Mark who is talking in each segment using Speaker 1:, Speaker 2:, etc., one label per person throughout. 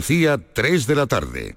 Speaker 1: Andalucía, 3 de la tarde.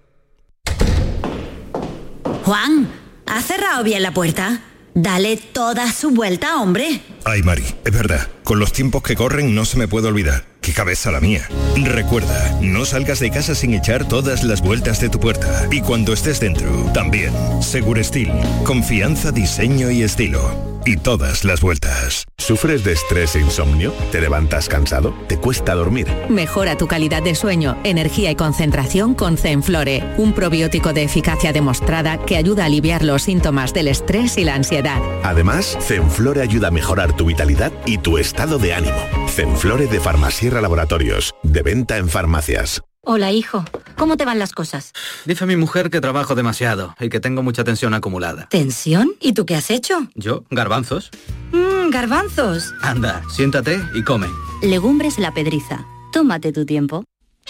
Speaker 2: Juan, ¿has cerrado bien la puerta? Dale toda su vuelta, hombre.
Speaker 3: Ay, Mari, es verdad. Con los tiempos que corren no se me puede olvidar. ¡Qué cabeza la mía! Recuerda, no salgas de casa sin echar todas las vueltas de tu puerta. Y cuando estés dentro, también. Segurestil. Confianza, diseño y estilo. Y todas las vueltas.
Speaker 4: ¿Sufres de estrés e insomnio? ¿Te levantas cansado? ¿Te cuesta dormir?
Speaker 5: Mejora tu calidad de sueño, energía y concentración con Zenflore, un probiótico de eficacia demostrada que ayuda a aliviar los síntomas del estrés y la ansiedad.
Speaker 4: Además, Zenflore ayuda a mejorar tu vitalidad y tu estado de ánimo. Zenflore de Farmasierra Laboratorios, de venta en farmacias.
Speaker 6: Hola, hijo. ¿Cómo te van las cosas?
Speaker 7: Dice mi mujer que trabajo demasiado y que tengo mucha tensión acumulada.
Speaker 6: ¿Tensión? ¿Y tú qué has hecho?
Speaker 7: ¿Yo? ¿Garbanzos?
Speaker 6: Garbanzos.
Speaker 7: Anda, siéntate y come.
Speaker 8: Legumbres La Pedriza. Tómate tu tiempo.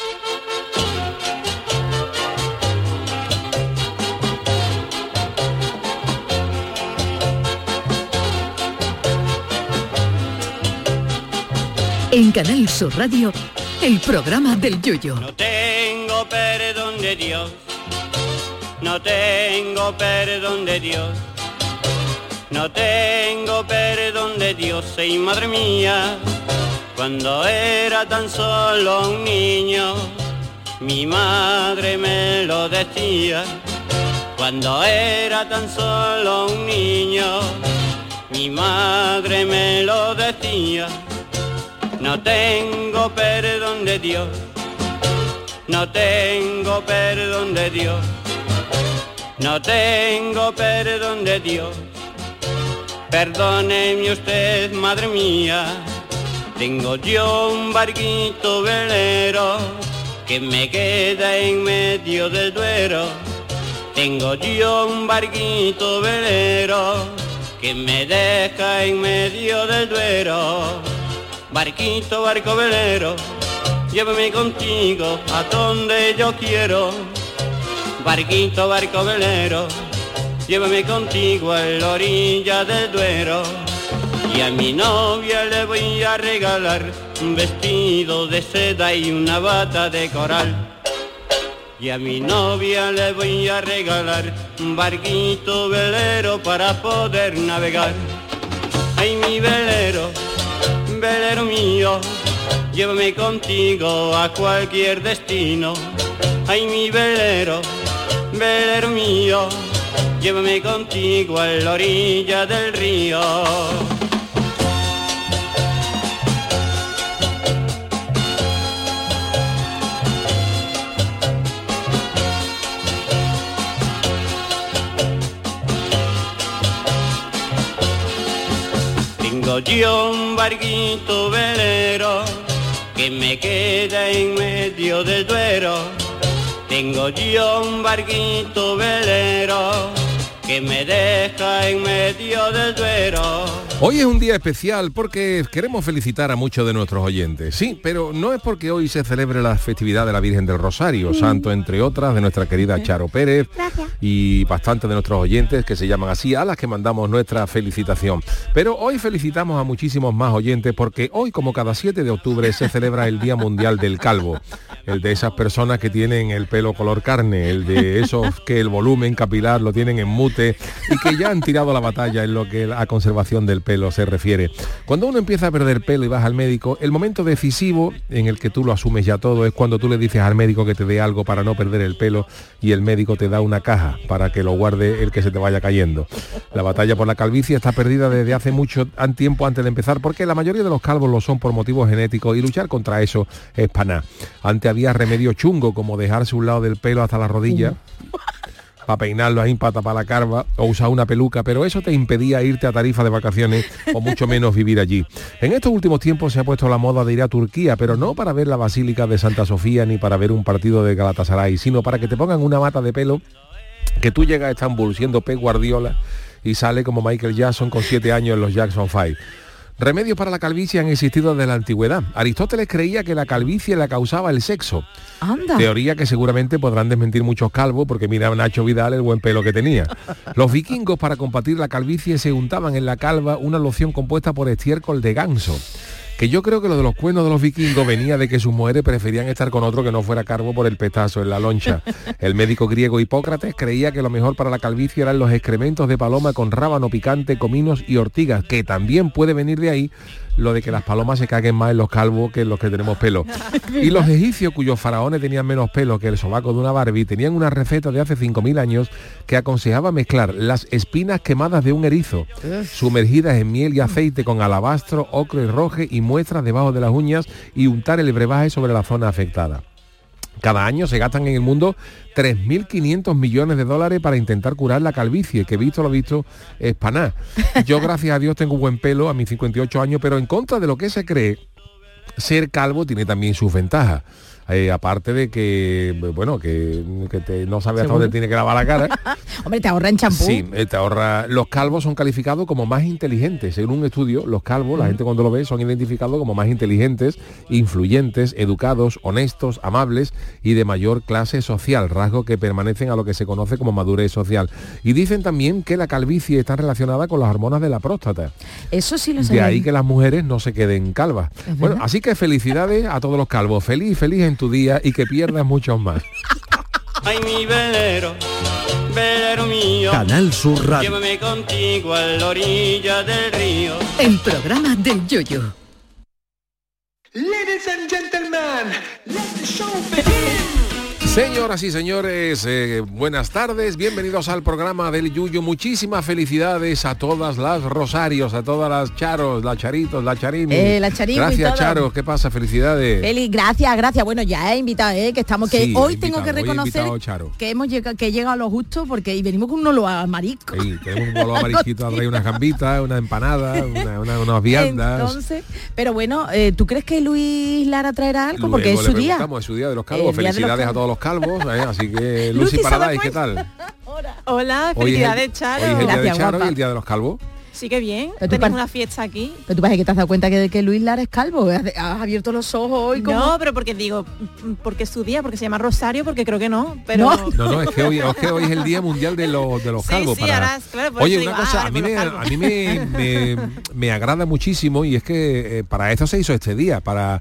Speaker 9: En Canal Sur Radio, el programa del Yoyo.
Speaker 10: No tengo perdón de Dios, no tengo perdón de Dios, no tengo perdón de Dios, y madre mía, cuando era tan solo un niño, mi madre me lo decía, cuando era tan solo un niño, mi madre me lo decía. No tengo perdón de Dios, no tengo perdón de Dios, no tengo perdón de Dios. Perdóneme usted, madre mía, tengo yo un barquito velero que me queda en medio del Duero. Tengo yo un barquito velero que me deja en medio del Duero. Barquito, barco velero, llévame contigo a donde yo quiero. Barquito, barco velero, llévame contigo a la orilla del Duero. Y a mi novia le voy a regalar un vestido de seda y una bata de coral. Y a mi novia le voy a regalar un barquito velero para poder navegar. Ay, mi velero, velero mío, llévame contigo a cualquier destino. Ay, mi velero, velero mío, llévame contigo a la orilla del río. Tengo yo un barquito velero que me queda en medio del Duero. Tengo yo un barquito velero que me deja en medio del Duero.
Speaker 11: Hoy es un día especial porque queremos felicitar a muchos de nuestros oyentes. Sí, pero no es porque hoy se celebre la festividad de la Virgen del Rosario, santo entre otras de nuestra querida Charo Pérez.
Speaker 12: Gracias.
Speaker 11: Y bastantes de nuestros oyentes que se llaman así, a las que mandamos nuestra felicitación. Pero hoy felicitamos a muchísimos más oyentes porque hoy, como cada 7 de octubre, se celebra el Día Mundial del Calvo. El de esas personas que tienen el pelo color carne, el de esos que el volumen capilar lo tienen en mute y que ya han tirado la batalla en lo que a conservación del pelo se refiere. Cuando uno empieza a perder pelo y vas al médico, el momento decisivo en el que tú lo asumes ya todo es cuando tú le dices al médico que te dé algo para no perder el pelo y el médico te da una caja para que lo guarde el que se te vaya cayendo. La batalla por la calvicie está perdida desde hace mucho tiempo antes de empezar porque la mayoría de los calvos lo son por motivos genéticos y luchar contra eso es paná. Antes había remedio chungo como dejarse un lado del pelo hasta la rodilla para peinarlo ahí, para tapar la carva o usar una peluca, pero eso te impedía irte a Tarifa de vacaciones o mucho menos vivir allí. En estos últimos tiempos se ha puesto la moda de ir a Turquía, pero no para ver la Basílica de Santa Sofía ni para ver un partido de Galatasaray, sino para que te pongan una mata de pelo que tú llegas a Estambul siendo Pep Guardiola y sale como Michael Jackson con 7 años en los Jackson 5. Remedios para la calvicie han existido desde la antigüedad. Aristóteles creía que la calvicie la causaba el sexo.
Speaker 13: Anda.
Speaker 11: Teoría que seguramente podrán desmentir muchos calvos porque mira a Nacho Vidal el buen pelo que tenía. Los vikingos, para combatir la calvicie, se untaban en la calva una loción compuesta por estiércol de ganso. Que yo creo que lo de los cuernos de los vikingos venía de que sus mujeres preferían estar con otro que no fuera calvo por el petazo en la loncha. El médico griego Hipócrates creía que lo mejor para la calvicie eran los excrementos de paloma con rábano picante, cominos y ortigas, que también puede venir de ahí lo de que las palomas se caguen más en los calvos que en los que tenemos pelo. Y los egipcios, cuyos faraones tenían menos pelo que el sobaco de una Barbie, tenían una receta de hace 5.000 años que aconsejaba mezclar las espinas quemadas de un erizo, sumergidas en miel y aceite con alabastro, ocre y roje y muestras debajo de las uñas y untar el brebaje sobre la zona afectada. Cada año se gastan en el mundo 3.500 millones de dólares para intentar curar la calvicie, que visto lo visto es paná. Yo, gracias a Dios, tengo buen pelo a mis 58 años, pero en contra de lo que se cree, ser calvo tiene también sus ventajas. Aparte de que, bueno, que no sabe hasta dónde tiene que lavar la cara.
Speaker 12: Hombre, te ahorra en champú.
Speaker 11: Sí, te ahorra. Los calvos son calificados como más inteligentes. Según un estudio, los calvos, la gente cuando lo ve, son identificados como más inteligentes, influyentes, educados, honestos, amables y de mayor clase social, rasgos que permanecen a lo que se conoce como madurez social. Y dicen también que la calvicie está relacionada con las hormonas de la próstata.
Speaker 12: Eso sí lo sabía.
Speaker 11: De ahí que las mujeres no se queden calvas. Bueno, así que felicidades a todos los calvos. Feliz en tu día y que pierdas muchos más.
Speaker 10: Ay, mi velero, velero mío.
Speaker 9: Canal Sur Radio.
Speaker 10: Llévame contigo a la orilla del río.
Speaker 9: El programa del Yoyo.
Speaker 13: Ladies and gentlemen, let the show begin.
Speaker 11: Señoras y señores, buenas tardes, bienvenidos al programa del Yuyo. Muchísimas felicidades a todas las Rosarios, a todas las Charos, las Charitos, la Charini.
Speaker 12: La Charini.
Speaker 11: Gracias, Charo, ¿qué pasa? Felicidades.
Speaker 12: Feliz, gracias. Bueno, ya he invitado, que estamos, que sí, hoy tengo que reconocer que hemos llegado, que he llegado a lo justo, porque venimos con un olor a marisco.
Speaker 11: Sí, tenemos un olor a marisquito, trae unas gambitas, una empanada, unas viandas.
Speaker 12: Entonces, pero bueno, ¿tú crees que Luis Lara traerá algo? Porque es su día.
Speaker 11: Es su día de los calvos. Felicidades a todos los calvos, así que Lucy Paradise, ¿qué tal?
Speaker 14: Hola, felicidades, Charo.
Speaker 11: Hoy es el día de Charo y el día de los calvos.
Speaker 14: Sí, que bien. Tenemos una fiesta aquí.
Speaker 12: Pero tú parece que te has dado cuenta que Luis Lara es calvo. Has abierto los ojos hoy como...
Speaker 14: No, pero porque porque es su día, porque se llama Rosario, porque creo que no. Pero...
Speaker 11: No, es que hoy es el Día Mundial de los calvos.
Speaker 14: Sí, ahora, claro,
Speaker 11: oye, una cosa, a mí me agrada muchísimo, y es que para eso se hizo este día, para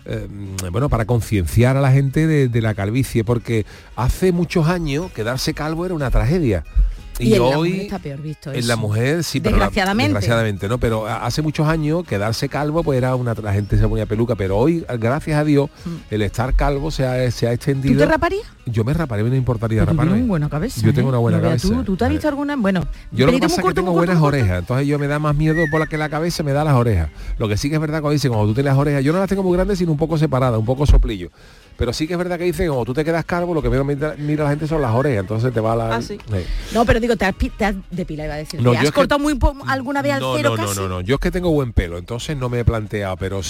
Speaker 11: concienciar a la gente de la calvicie, porque hace muchos años quedarse calvo era una tragedia. Y hoy
Speaker 12: está peor visto
Speaker 11: en la mujer sí, desgraciadamente, ¿no? Pero hace muchos años quedarse calvo pues era la gente se ponía peluca, pero hoy, gracias a Dios, el estar calvo se ha extendido.
Speaker 12: ¿Tú te raparías?
Speaker 11: Yo me raparé, me importaría raparme.
Speaker 12: Tienes buena cabeza.
Speaker 11: Yo tengo una buena cabeza.
Speaker 12: ¿Tú te has visto alguna? Bueno,
Speaker 11: yo lo que pasa es que tengo buenas orejas, entonces yo me da más miedo por la que la cabeza me da las orejas. Lo que sí que es verdad cuando dicen, cuando tú tienes las orejas, yo no las tengo muy grandes, sino un poco separadas, un poco soplillo. Pero sí que es verdad que dicen, cuando tú te quedas calvo, lo que mira la gente son las orejas, entonces te va la...
Speaker 14: Sí.
Speaker 12: No, pero digo, te has depilado, iba a decir. No, ¿te has cortado alguna vez al cero casi?
Speaker 11: No, yo es que tengo buen pelo, entonces no me he planteado, pero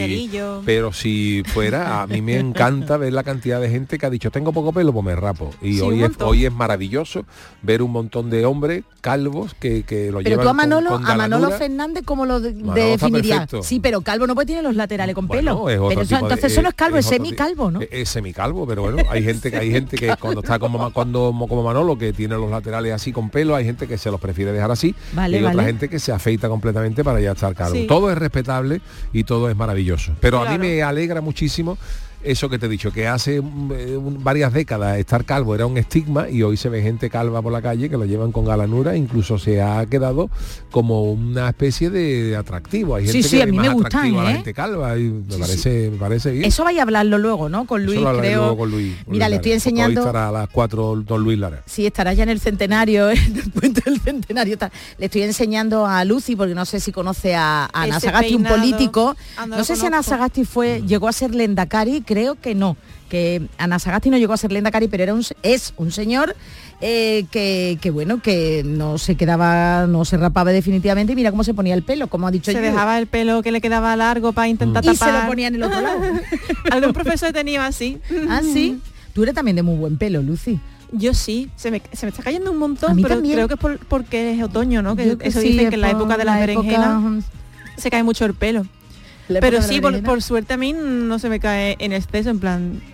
Speaker 11: si fuera, a mí me encanta ver la cantidad de gente que ha dicho, tengo poco pelo, pues me rapo. Y sí, hoy es maravilloso ver un montón de hombres calvos que lo llevan.
Speaker 12: Pero tú a Manolo Fernández, ¿cómo lo definirías? Sí, pero calvo no puede tener los laterales con pelo. Pero entonces eso no es calvo, es semicalvo, ¿no?
Speaker 11: Es semicalvo, pero bueno, hay gente que cuando está como Manolo, que tiene los laterales así con pelo, hay gente que se los prefiere dejar así, y otra gente que se afeita completamente para ya estar calvo. Sí. Todo es respetable y todo es maravilloso. Pero a mí me alegra muchísimo eso que te he dicho, que hace varias décadas estar calvo era un estigma, y hoy se ve gente calva por la calle que lo llevan con galanura, incluso se ha quedado como una especie de atractivo. Hay gente que
Speaker 12: a mí me gusta,
Speaker 11: a la gente calva, y me parece bien.
Speaker 12: Eso vaya a hablarlo luego, ¿no? Con Luis, creo. Luego con Luis Mira, le estoy enseñando.
Speaker 11: Hoy estará a las 4 don Luis Lara.
Speaker 12: Sí, estará ya en el centenario, en el puente del centenario. Le estoy enseñando a Lucy, porque no sé si conoce a Ana Sagasti, un político. No sé si Ana Sagasti llegó a ser Lendakari, creo que no, que Ana Sagasti no llegó a ser Lendakari, pero es un señor que bueno, que no se rapaba definitivamente, y mira cómo se ponía el pelo, como ha dicho yo.
Speaker 14: Se dejaba el pelo que le quedaba largo para intentar tapar.
Speaker 12: Y se lo ponía en el otro lado.
Speaker 14: Algún profesor tenía así.
Speaker 12: Ah, sí. Tú eres también de muy buen pelo, Lucy.
Speaker 14: Yo sí, se me está cayendo un montón, pero también. Creo que es porque es otoño, ¿no? Que eso sí, dicen que en la época de las berenjenas se cae mucho el pelo. Pero sí, por suerte a mí no se me cae en exceso, en plan,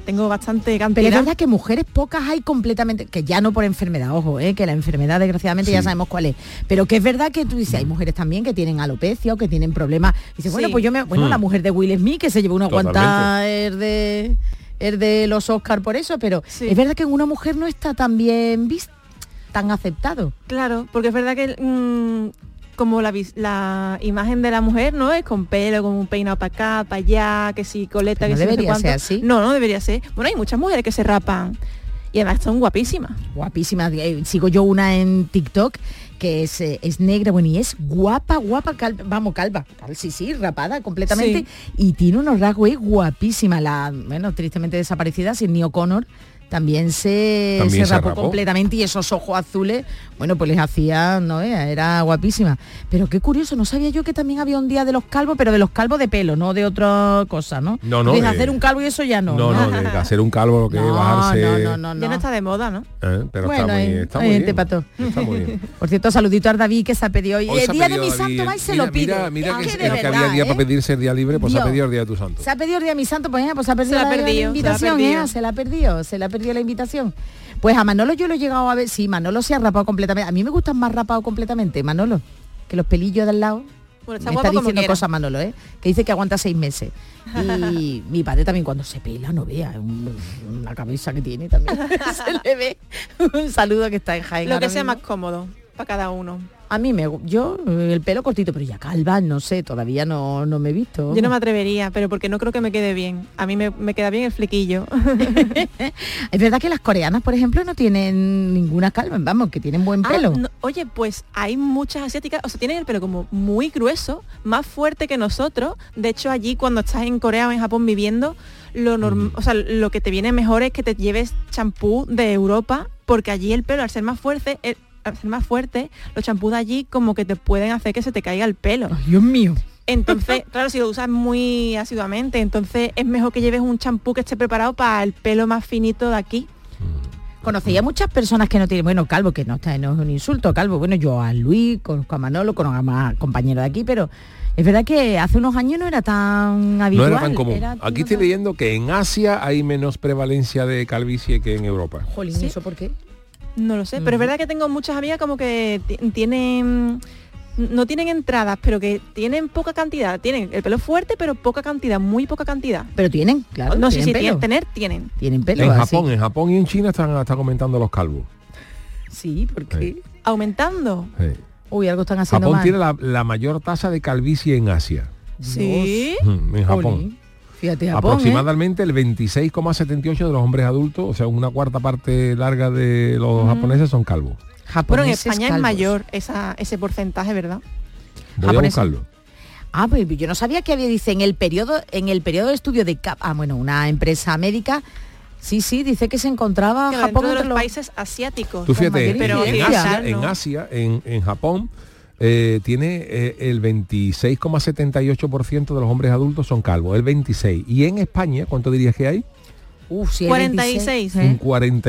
Speaker 14: tengo bastante cantidad.
Speaker 12: Pero es verdad que mujeres pocas hay completamente, que ya no por enfermedad, ojo, que la enfermedad desgraciadamente ya sabemos cuál es, pero que es verdad que tú dices, hay mujeres también que tienen alopecia o que tienen problemas. Y dices, bueno, pues la mujer de Will Smith que se llevó una cuanta de los Oscar por eso, pero es verdad que en una mujer no está tan bien visto, tan aceptado.
Speaker 14: Claro, porque es verdad que como la imagen de la mujer, ¿no? Es con pelo, con un peinado para acá, para allá, que si coleta,
Speaker 12: pero
Speaker 14: que
Speaker 12: no
Speaker 14: si
Speaker 12: debería ser así.
Speaker 14: No debería ser. Bueno, hay muchas mujeres que se rapan y además son guapísimas.
Speaker 12: Guapísimas. Sigo yo una en TikTok que es negra, bueno, y es guapa, calva. Sí, rapada completamente. Sí. Y tiene unos rasgos, es guapísima. Tristemente desaparecida, Sidney O'Connor, también se rapó completamente, y esos ojos azules, bueno, pues les hacía, era guapísima. Pero qué curioso, no sabía yo que también había un día de los calvos, pero de los calvos de pelo, no de otra cosa, ¿no? De hacer un calvo y eso ya no.
Speaker 11: No, de hacer un calvo lo que es bajarse.
Speaker 14: Ya no está de moda, ¿no?
Speaker 11: Pero bueno, está muy bien. Está muy bien.
Speaker 12: Por cierto, saludito a David, que se ha pedido hoy. El día de mi santo va y se lo pide.
Speaker 11: Mira que había día para pedirse el día libre, pues se ha pedido el día de tu santo.
Speaker 12: Se ha pedido el día de mi santo, pues se ha perdido la invitación, se la perdió la invitación. Pues a Manolo yo lo he llegado a ver, sí, Manolo se ha rapado completamente. A mí me gustan más rapados completamente, Manolo, que los pelillos de al lado.
Speaker 14: Bueno,
Speaker 12: me está diciendo cosas Manolo, que dice que aguanta 6 meses. Y mi padre también cuando se pela, no vea, una cabeza que tiene también. Se le ve. Un saludo, que está en Jaén.
Speaker 14: Lo que sea más cómodo para cada uno.
Speaker 12: A mí yo el pelo cortito, pero ya calva, no sé, todavía no me he visto.
Speaker 14: Yo no me atrevería, pero porque no creo que me quede bien. A mí me queda bien el flequillo.
Speaker 12: Es verdad que las coreanas, por ejemplo, no tienen ninguna calva, vamos, que tienen buen pelo.
Speaker 14: No, oye, pues hay muchas asiáticas, o sea, tienen el pelo como muy grueso, más fuerte que nosotros. De hecho, allí cuando estás en Corea o en Japón viviendo, lo que te viene mejor es que te lleves champú de Europa, porque allí el pelo, al ser más fuerte, los champús de allí como que te pueden hacer que se te caiga el pelo.
Speaker 12: Ay, Dios mío.
Speaker 14: Entonces, claro, si lo usas muy asiduamente, entonces es mejor que lleves un champú que esté preparado para el pelo más finito de aquí.
Speaker 12: Conocí a muchas personas que no tienen, bueno, calvo, que no es un insulto, calvo. Bueno, yo a Luis, conozco a Manolo, conozco a más compañeros de aquí, pero es verdad que hace unos años no era tan habitual.
Speaker 11: No era tan común. Aquí estoy leyendo que en Asia hay menos prevalencia de calvicie que en Europa.
Speaker 12: Jolín, ¿sí? ¿Eso por qué?
Speaker 14: No lo sé, pero es verdad que tengo muchas amigas como que no tienen entradas, pero que tienen poca cantidad. Tienen el pelo fuerte, pero poca cantidad, muy poca cantidad.
Speaker 12: Pero tienen, claro.
Speaker 14: No sé si
Speaker 12: tienen
Speaker 14: tienen.
Speaker 12: Tienen pelo.
Speaker 11: En Japón y en China están aumentando los calvos.
Speaker 12: Sí, ¿por qué?
Speaker 11: Sí.
Speaker 14: ¿Aumentando?
Speaker 11: Sí.
Speaker 12: Uy, algo están haciendo
Speaker 11: Japón
Speaker 12: mal.
Speaker 11: tiene la mayor tasa de calvicie en Asia.
Speaker 14: ¿Sí?
Speaker 11: En Japón.
Speaker 12: Fíjate, Japón,
Speaker 11: aproximadamente el 26,78 de los hombres adultos, o sea, una cuarta parte larga de los japoneses son calvos.
Speaker 14: Pero en España es mayor ese porcentaje, ¿verdad?
Speaker 11: Voy a buscarlo.
Speaker 12: Pues yo no sabía que había, dice, en el periodo de estudio de una empresa médica, sí, dice que se encontraba
Speaker 14: Japón entre los países asiáticos.
Speaker 11: Tú fíjate, en Asia, en Japón, tiene el 26,78% de los hombres adultos son calvos, el 26%. Y en España, ¿cuánto dirías que hay?
Speaker 14: Sí, 46.
Speaker 11: Un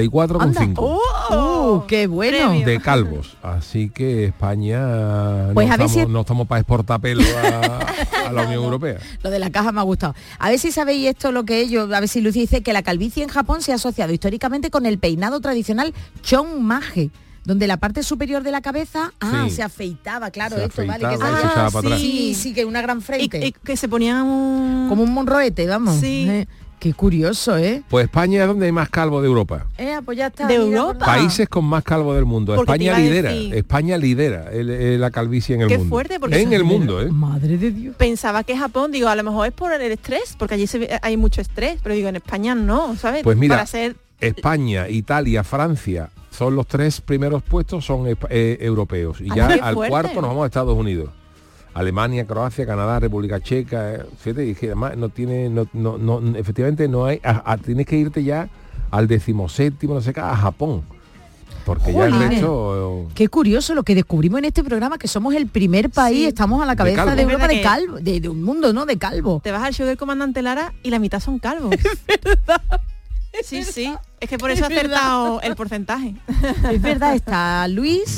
Speaker 11: 44,5.
Speaker 12: ¡Qué bueno!
Speaker 11: De calvos. Así que España
Speaker 12: pues
Speaker 11: no estamos para exportar pelo a la Unión Europea.
Speaker 12: Lo de la caja me ha gustado. A ver si sabéis esto lo que es. A ver si Lucy dice que la calvicie en Japón se ha asociado históricamente con el peinado tradicional chonmaje, donde la parte superior de la cabeza se afeitaba, claro, esto, vale, que sí, que una gran frente.
Speaker 14: Y que se ponían
Speaker 12: como un monroete, vamos.
Speaker 14: Sí.
Speaker 12: Qué curioso, ¿eh?
Speaker 11: Pues España es donde hay más calvo de Europa.
Speaker 12: Pues ya está.
Speaker 14: ¿De Europa?
Speaker 11: Países con más calvo del mundo. España lidera la calvicie en el mundo.
Speaker 14: Qué fuerte, porque
Speaker 11: en el mundo, ¿eh?
Speaker 12: Madre de Dios.
Speaker 14: Pensaba que Japón, a lo mejor es por el estrés, porque allí hay mucho estrés, pero en España no, ¿sabes?
Speaker 11: Pues mira, España, Italia, Francia, son los 3 primeros puestos, son europeos. Y ya al cuarto nos vamos a Estados Unidos. Alemania, Croacia, Canadá, República Checa, fíjate, y que además efectivamente no hay, tienes que irte ya al 17º, no sé qué, a Japón, porque ya el resto...
Speaker 12: Qué curioso lo que descubrimos en este programa, que somos el primer país, estamos a la cabeza de Europa de calvo, de un mundo, ¿no?, de calvo.
Speaker 14: Te vas al show del comandante Lara y la mitad son calvos.
Speaker 12: Es verdad.
Speaker 14: Sí, es que por eso he acertado el porcentaje.
Speaker 12: Es verdad, está Luis,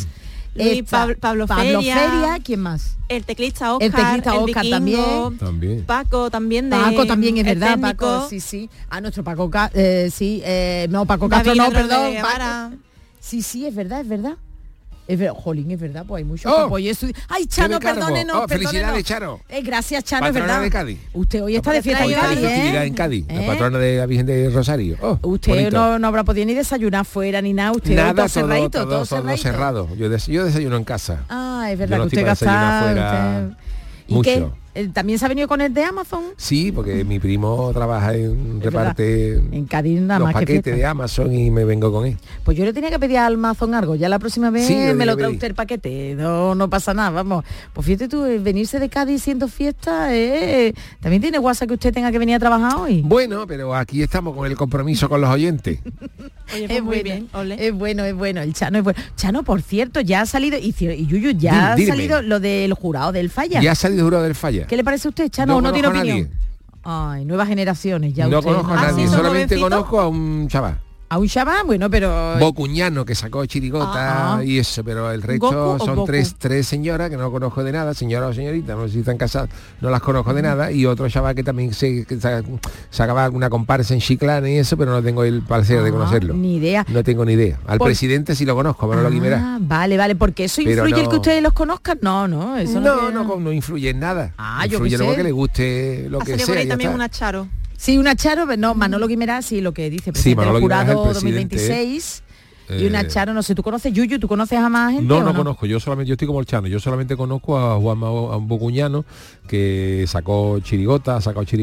Speaker 14: Pablo Feria,
Speaker 12: ¿quién más?
Speaker 14: El teclista Oscar,
Speaker 12: el teclista Oscar
Speaker 14: Vikingo,
Speaker 11: también.
Speaker 14: Paco también
Speaker 12: Paco también es verdad,
Speaker 14: técnico.
Speaker 12: Paco, sí. Nuestro Paco, no, Paco Castro no, perdón. Paco. Sí, es verdad. Jolín, es verdad, pues hay muchos apoyos. Ay, Chano, perdónenos.
Speaker 11: Felicidades, Chano.
Speaker 12: Gracias, Chano,
Speaker 11: patrona
Speaker 12: es verdad.
Speaker 11: De Cádiz.
Speaker 12: Usted hoy está de fiesta en Cádiz,
Speaker 11: festividad en Cádiz, la patrona de la Virgen de Rosario.
Speaker 12: Usted no habrá podido ni desayunar fuera ni nada. Usted
Speaker 11: nada,
Speaker 12: todo cerrado.
Speaker 11: Yo desayuno en casa.
Speaker 12: Es verdad que usted gasta
Speaker 11: mucho.
Speaker 12: ¿También se ha venido con el de Amazon?
Speaker 11: Sí, porque mi primo trabaja reparte
Speaker 12: en Cádiz nada
Speaker 11: los
Speaker 12: más
Speaker 11: paquetes de Amazon y me vengo con él.
Speaker 12: Pues yo le tenía que pedir a Amazon algo, ya la próxima vez me lo trae usted el paquete, no pasa nada, vamos. Pues fíjate tú, venirse de Cádiz siendo fiesta, también tiene guasa que usted tenga que venir a trabajar hoy.
Speaker 11: Bueno, pero aquí estamos con el compromiso con los oyentes.
Speaker 14: Oye, pues muy bien, ole.
Speaker 12: Es bueno, el Chano es bueno. Chano, por cierto, ya ha salido, y Yuyu, ya ha salido lo del jurado del Falla.
Speaker 11: Ya ha salido el jurado del Falla.
Speaker 12: ¿Qué le parece a usted, Chano? ¿No tiene opinión? Ay, nuevas generaciones ya.
Speaker 11: No
Speaker 12: usted.
Speaker 11: conozco a nadie, solamente conozco a un chaval.
Speaker 12: A un chaval, bueno, pero...
Speaker 11: Bocuñano, que sacó chirigota y eso, pero el resto son tres señoras que no conozco de nada, señora o señorita, no sé si están casadas, no las conozco de nada, y otro chaval que también sacaba alguna comparsa en Chiclana y eso, pero no tengo el placer de conocerlo.
Speaker 12: Ni idea.
Speaker 11: No tengo ni idea. Al presidente sí lo conozco, pero no lo Guimerá.
Speaker 12: Vale, porque eso influye el que ustedes los conozcan. No, eso
Speaker 11: no influye en nada. Influye en lo que le guste, lo que sea.
Speaker 14: Por ahí también una Charo.
Speaker 12: Sí, una Charo, no, Manolo Guimerá, sí, lo que dice, presidente del jurado 2026. Y una Charo, no sé, ¿tú conoces Yuyu? ¿Tú conoces a más gente?
Speaker 11: No conozco, yo estoy como el Chano, yo solamente conozco a Juan Bocuñano, que sacó chirigota,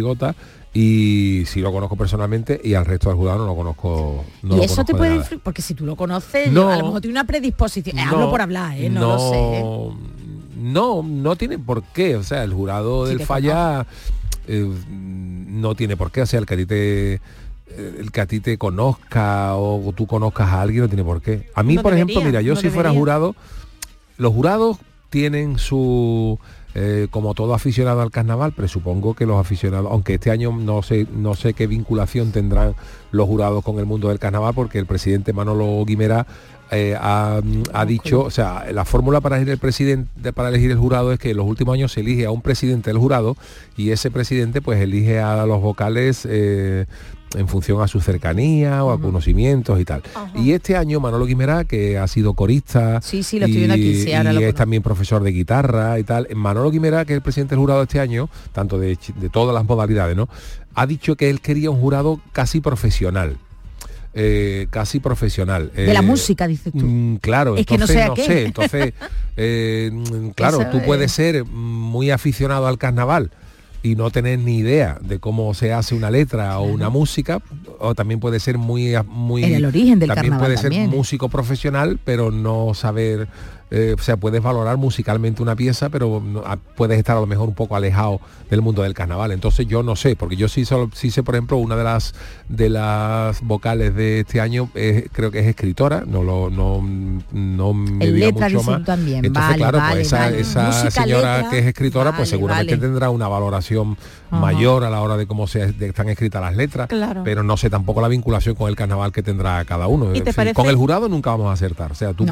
Speaker 11: y sí lo conozco personalmente, y al resto del jurado no lo conozco.
Speaker 12: ¿Y eso te puede influir? Porque si tú lo conoces, a lo mejor tiene una predisposición. Hablo por hablar, no lo sé.
Speaker 11: No tiene por qué, o sea, el jurado del Falla... no tiene por qué, o sea, el que a ti te conozca o tú conozcas a alguien no tiene por qué. A mí, por ejemplo, mira, yo si fuera jurado, los jurados tienen su... como todo aficionado al carnaval, presupongo que los aficionados, aunque este año no sé qué vinculación tendrán los jurados con el mundo del carnaval, porque el presidente Manolo Guimerá ha dicho, o sea, la fórmula para elegir el jurado es que en los últimos años se elige a un presidente del jurado y ese presidente pues elige a los vocales en función a su cercanía o a conocimientos y tal. Y este año Manolo Guimerá, que ha sido corista,
Speaker 12: lo estoy viendo aquí,
Speaker 11: y es también profesor de guitarra y tal, Manolo Guimerá, que es el presidente del jurado este año, tanto de todas las modalidades, ¿no? Ha dicho que él quería un jurado casi profesional. De la música, dices tú. Claro,
Speaker 12: es
Speaker 11: entonces
Speaker 12: que
Speaker 11: no sé, entonces claro, tú puedes ser muy aficionado al carnaval y no tener ni idea de cómo se hace una letra o una música, o también puede ser muy
Speaker 12: en el origen del
Speaker 11: también
Speaker 12: carnaval
Speaker 11: puede ser músico profesional, pero no saber, o sea, puedes valorar musicalmente una pieza, pero puedes estar a lo mejor un poco alejado del mundo del carnaval. Entonces yo no sé, porque yo sí sé, por ejemplo, una de las vocales de este año creo que es escritora, no me diga mucho más.
Speaker 12: También.
Speaker 11: Entonces, claro, pues esa señora letra, que es escritora, pues seguramente tendrá una valoración mayor a la hora de cómo están escritas las letras, pero no sé tampoco la vinculación con el carnaval que tendrá cada uno. Con el jurado nunca vamos a acertar. O sea, tú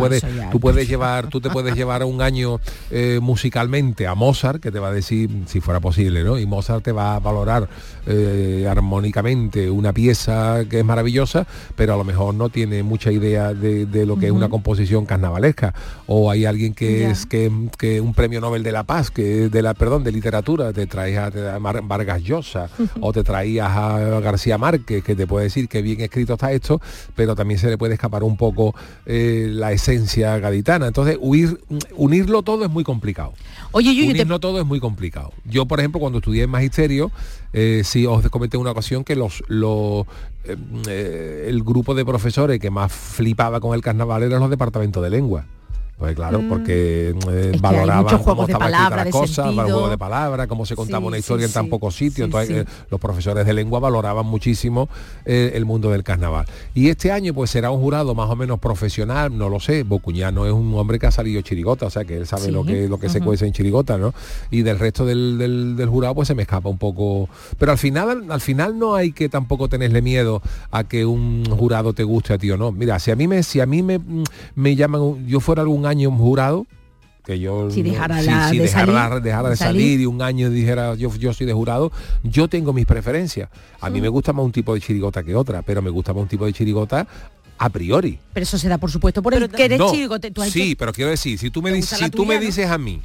Speaker 11: te puedes llevar un año musicalmente a Mozart, que te va a decir, si fuera posible, ¿no? Y Mozart te va a valorar armónicamente una pieza que es maravillosa, pero a lo mejor no tiene mucha idea de lo que es una composición carnavalesca. O hay alguien que es que un premio Nobel de la Paz, que de literatura, te traes a Vargas Llosa, o te traías a García Márquez, que te puede decir que bien escrito está esto, pero también se le puede escapar un poco la esencia gaditana. Entonces unirlo todo es muy complicado.
Speaker 12: Oye,
Speaker 11: unirlo todo es muy complicado. Yo, por ejemplo, cuando estudié en magisterio, sí os comenté en una ocasión que el grupo de profesores que más flipaba con el carnaval eran los departamentos de lengua. Pues claro, porque valoraban cómo estaba escrita la cosa, el juego de palabras, cómo se contaba una historia en tan pocos sitios. Entonces los profesores de lengua valoraban muchísimo el mundo del carnaval. Y este año pues será un jurado más o menos profesional, no lo sé. Bocuñano es un hombre que ha salido chirigota, o sea que él sabe lo que se cuece en chirigota, ¿no? Y del resto del jurado pues se me escapa un poco. Pero al final no hay que tampoco tenerle miedo a que un jurado te guste a ti o no. Mira, si a mí me llaman, yo fuera algún un año jurado, que yo
Speaker 12: si dejara
Speaker 11: de salir y un año dijera yo soy de jurado, yo tengo mis preferencias. A mí me gusta más un tipo de chirigota que otra, pero me gusta más un tipo de chirigota a priori.
Speaker 12: Pero eso se da por supuesto por el que eres chirigote.
Speaker 11: Pero quiero decir, si tú me dices a mí,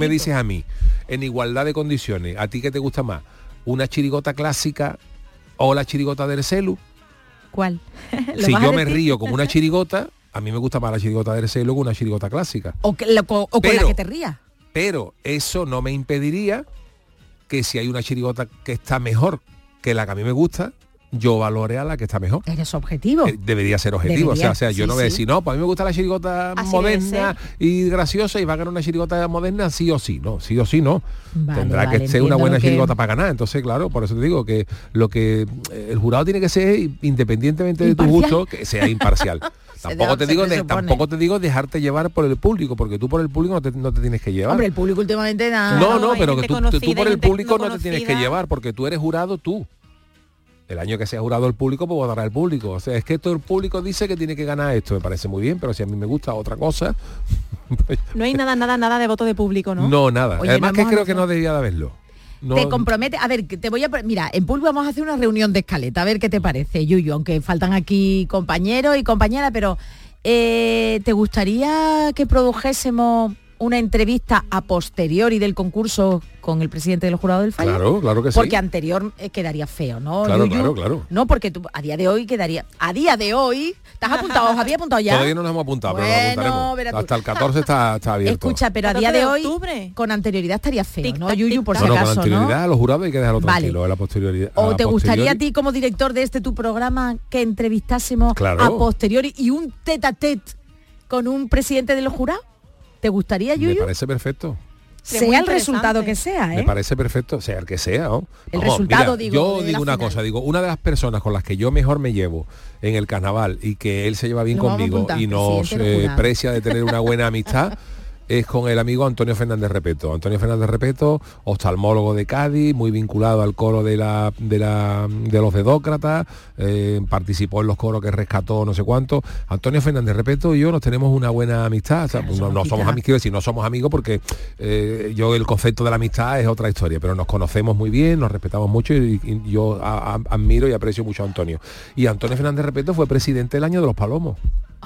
Speaker 11: en igualdad de condiciones, ¿a ti qué te gusta más? ¿Una chirigota clásica o la chirigota del celu?
Speaker 12: ¿Cuál?
Speaker 11: Si yo me río con una chirigota, a mí me gusta más la chirigota del celu que una chirigota clásica.
Speaker 12: O con la que te rías.
Speaker 11: Pero eso no me impediría que si hay una chirigota que está mejor que la que a mí me gusta, yo valore a la que está mejor.
Speaker 12: Eres objetivo.
Speaker 11: Debería ser objetivo. O sea, yo no voy a decir, no, pues a mí me gusta la chirigota moderna y graciosa y va a ganar una chirigota moderna sí o sí. No, sí o sí no. Tendrá que ser una buena chirigota para ganar. Entonces, claro, por eso te digo que lo que el jurado tiene que ser, independientemente de tu gusto, que sea imparcial. Tampoco te digo dejarte llevar por el público, porque tú por el público no te tienes que llevar.
Speaker 12: Hombre, el público últimamente nada.
Speaker 11: No, pero que tú por el público no te tienes que llevar, porque tú eres jurado tú. El año que sea jurado el público, pues votará el público. O sea, es que todo el público dice que tiene que ganar esto. Me parece muy bien, pero si a mí me gusta otra cosa...
Speaker 14: No hay nada de voto de público, ¿no?
Speaker 11: No, nada. Oye, además que creo que no debería de haberlo. No.
Speaker 12: Te compromete, a ver, te voy a... Mira, en Pulpo vamos a hacer una reunión de escaleta, a ver qué te parece, Yuyu, aunque faltan aquí compañeros y compañeras, pero ¿te gustaría que produjésemos una entrevista a posteriori del concurso con el presidente del jurado del fallo?
Speaker 11: Claro que sí.
Speaker 12: Porque anterior quedaría feo, ¿no?
Speaker 11: Claro.
Speaker 12: No, porque tú a día de hoy quedaría... A día de hoy... ¿Te has apuntado? ¿Os había apuntado ya?
Speaker 11: Todavía no nos hemos apuntado, pero nos apuntaremos. Hasta el 14 está abierto.
Speaker 12: Escucha, pero a día de hoy, con anterioridad estaría feo, ¿no, Yuyu? Por si acaso,
Speaker 11: con anterioridad a los jurados hay que dejarlo tranquilo, la posterioridad.
Speaker 12: ¿O te gustaría a ti, como director de tu programa, que entrevistásemos a posteriori y un tete-a-tete con un presidente del jurado? ¿Te gustaría, Yuyu?
Speaker 11: Me parece perfecto.
Speaker 12: Sea el resultado que sea, ¿eh?
Speaker 11: Me parece perfecto, sea el que sea, ¿no?
Speaker 12: El resultado,
Speaker 11: mira, yo digo una cosa, una de las personas con las que yo mejor me llevo en el carnaval y que él se lleva bien conmigo y nos precia de tener una buena amistad es con el amigo Antonio Fernández Repeto. Antonio Fernández Repeto, oftalmólogo de Cádiz, muy vinculado al coro de los Dedócratas, participó en los coros que rescató no sé cuánto. Antonio Fernández Repeto y yo nos tenemos una buena amistad. O sea, no somos amigos, quiero decir, no somos amigos porque yo el concepto de la amistad es otra historia, pero nos conocemos muy bien, nos respetamos mucho y yo admiro y aprecio mucho a Antonio. Y Antonio Fernández Repeto fue presidente del año de los Palomos.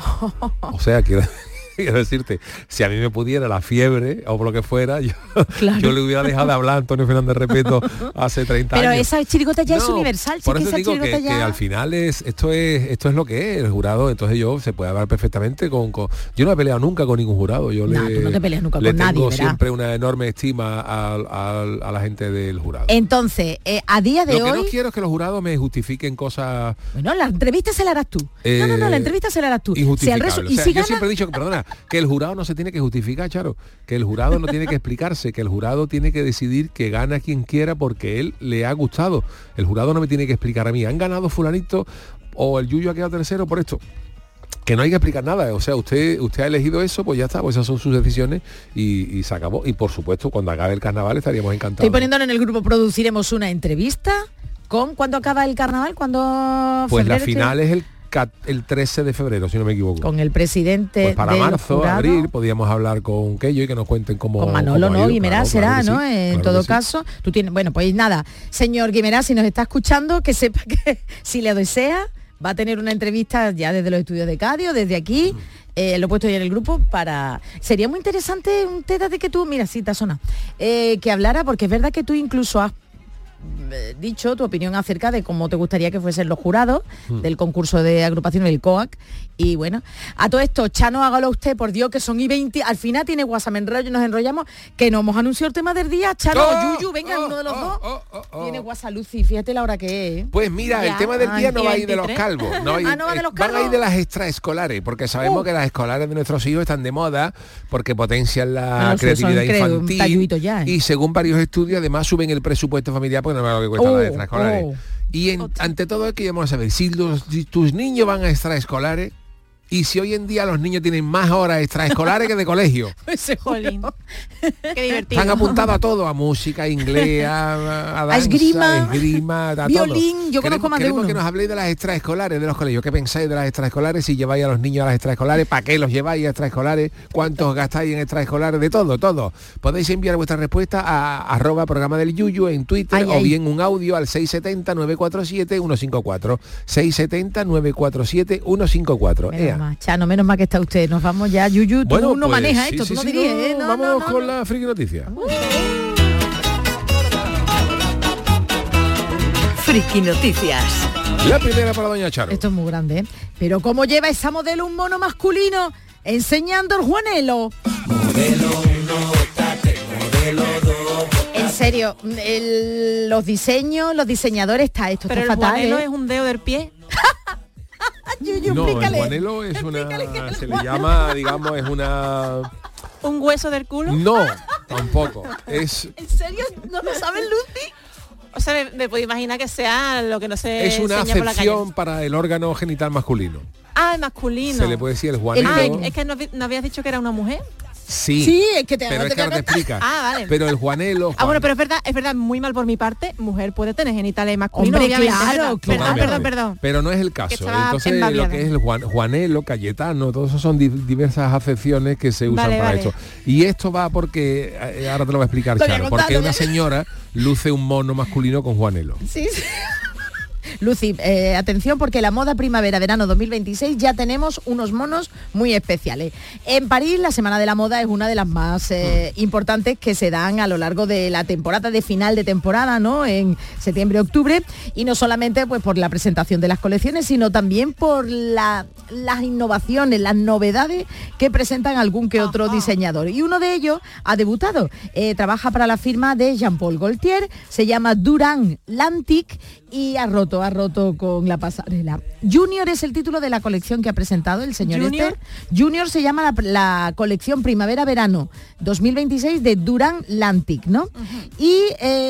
Speaker 11: O sea, quiero decirte, si a mí me pudiera la fiebre o por lo que fuera, yo le hubiera dejado de hablar a Antonio Fernández Repeto hace 30 años.
Speaker 12: Pero esa chirigota ya es universal.
Speaker 11: Por eso digo que al final esto es lo que es el jurado. Entonces se puede hablar perfectamente con... Yo no he peleado nunca con ningún jurado. Tú
Speaker 12: no te peleas nunca con nadie,
Speaker 11: tengo siempre una enorme estima a la gente del jurado.
Speaker 12: Entonces, a día de hoy...
Speaker 11: Lo que no quiero es que los jurados me justifiquen cosas...
Speaker 12: Bueno, la entrevista se la harás tú. No, la entrevista se la harás tú.
Speaker 11: Injustificable. Yo siempre he dicho que, perdona, que el jurado no se tiene que justificar, Charo, que el jurado no tiene que explicarse, que el jurado tiene que decidir que gana quien quiera porque él le ha gustado. El jurado no me tiene que explicar a mí, han ganado fulanito o el Yuyu ha quedado tercero por esto. Que no hay que explicar nada, o sea, usted ha elegido eso, pues ya está, pues esas son sus decisiones y se acabó. Y por supuesto, cuando acabe el carnaval estaríamos encantados.
Speaker 12: Estoy poniéndolo en el grupo, produciremos una entrevista con... ¿Cuándo acaba el carnaval? ¿Cuándo?
Speaker 11: Pues la final es el 13 de febrero, si no me equivoco.
Speaker 12: Con el presidente
Speaker 11: pues para
Speaker 12: del
Speaker 11: marzo,
Speaker 12: jurado.
Speaker 11: Abril, podíamos hablar con Kello y que nos cuenten cómo...
Speaker 12: Con Manolo, ¿no? Guimerá será, ¿no?
Speaker 11: Sí,
Speaker 12: en todo caso. Tú tienes... Bueno, pues nada, señor Guimerá, si nos está escuchando, que sepa que si le desea, va a tener una entrevista ya desde los estudios de Cádiz, desde aquí, lo he puesto ya en el grupo para... Sería muy interesante un teta de que tú, mira, sí, Tazona, que hablara, porque es verdad que tú incluso has dicho tu opinión acerca de cómo te gustaría que fuesen los jurados del concurso de agrupación del COAC. Y bueno, a todo esto, Chano, hágalo usted, por Dios, que son y20, al final tiene WhatsApp, nos enrollamos, que no hemos anunciado el tema del día. Chano, Yuyu, venga, uno de los dos. Tiene WhatsApp, Lucy, fíjate la hora que es.
Speaker 11: Pues mira, el tema del día no va a ir de los calvos,
Speaker 12: no va de los calvos.
Speaker 11: Van a ir de las extraescolares, porque sabemos que las escolares de nuestros hijos están de moda, porque potencian la creatividad infantil, y según varios estudios, además suben el presupuesto familiar, porque no me lo que cuesta las extraescolares. Y ante todo es que vamos a saber, si tus niños van a extraescolares, Y si hoy en día los niños tienen más horas extraescolares que de colegio.
Speaker 14: Jolín. Qué divertido.
Speaker 11: Están apuntados a todo, a música, inglés, a danza, esgrima, a
Speaker 12: violín,
Speaker 11: todo.
Speaker 12: yo conozco más de uno.
Speaker 11: Que nos habléis de las extraescolares de los colegios. ¿Qué pensáis de las extraescolares? Si lleváis a los niños a las extraescolares, ¿para qué los lleváis a extraescolares? ¿Cuántos gastáis en extraescolares? De todo, todo. Podéis enviar vuestra respuesta a @programa del Yuyu en Twitter o bien un audio al 670-947-154. 670-947-154.
Speaker 12: Chano, menos mal que está usted. Nos vamos ya, Yuyu. Tú no
Speaker 11: pues,
Speaker 12: manejas esto, tú no diriges.
Speaker 11: Vamos con la friki noticia.
Speaker 9: Friki noticias.
Speaker 11: La primera para doña Charo.
Speaker 12: Esto es muy grande, ¿eh? Pero ¿cómo lleva esa modelo un mono masculino enseñando el juanelo? Modelo 1, modelo 2. En serio, los diseñadores esto
Speaker 14: pero
Speaker 12: está fatal.
Speaker 14: ¿Pero el juanelo es un dedo del pie?
Speaker 12: Yuyu,
Speaker 11: no,
Speaker 12: explícale.
Speaker 11: el juanelo es se le llama, digamos, es una...
Speaker 14: ¿Un hueso del culo?
Speaker 11: No, tampoco. Es...
Speaker 12: ¿En serio? ¿No lo sabes, Lucy?
Speaker 14: O sea, me puedo imaginar que sea lo que no se
Speaker 11: es una
Speaker 14: enseña por la
Speaker 11: acepción
Speaker 14: calle.
Speaker 11: para el órgano genital masculino.
Speaker 14: Ah, el masculino.
Speaker 11: Se le puede decir el juanelo.
Speaker 14: Es que no habías dicho que era una mujer.
Speaker 11: Sí,
Speaker 12: es que
Speaker 11: pero es que ahora te explica.
Speaker 14: Vale.
Speaker 11: Pero el juanelo...
Speaker 14: Bueno, pero es verdad, muy mal por mi parte, mujer puede tener genitales masculinos,
Speaker 12: hombre,
Speaker 14: obviamente.
Speaker 12: claro.
Speaker 14: Perdón.
Speaker 11: Pero no es el caso. Entonces, lo que es el juanelo, Cayetano, todos esos son diversas acepciones que se usan para esto. Y esto va porque, ahora te lo voy a explicar, Charo, porque una señora luce un mono masculino con juanelo.
Speaker 12: Sí. Lucy, atención porque la moda primavera-verano 2026 ya tenemos unos monos muy especiales. En París la Semana de la Moda es una de las más importantes que se dan a lo largo de la temporada, de final de temporada, ¿no? En septiembre-octubre, y no solamente pues por la presentación de las colecciones, sino también por las innovaciones, las novedades que presentan algún que otro diseñador. Y uno de ellos ha debutado, trabaja para la firma de Jean-Paul Gaultier, se llama Durand Lantic y ha roto con la pasarela. Junior es el título de la colección que ha presentado el señor
Speaker 14: Junior.
Speaker 12: Junior se llama la colección primavera-verano 2026 de Durand Lantic, ¿no? Uh-huh. Y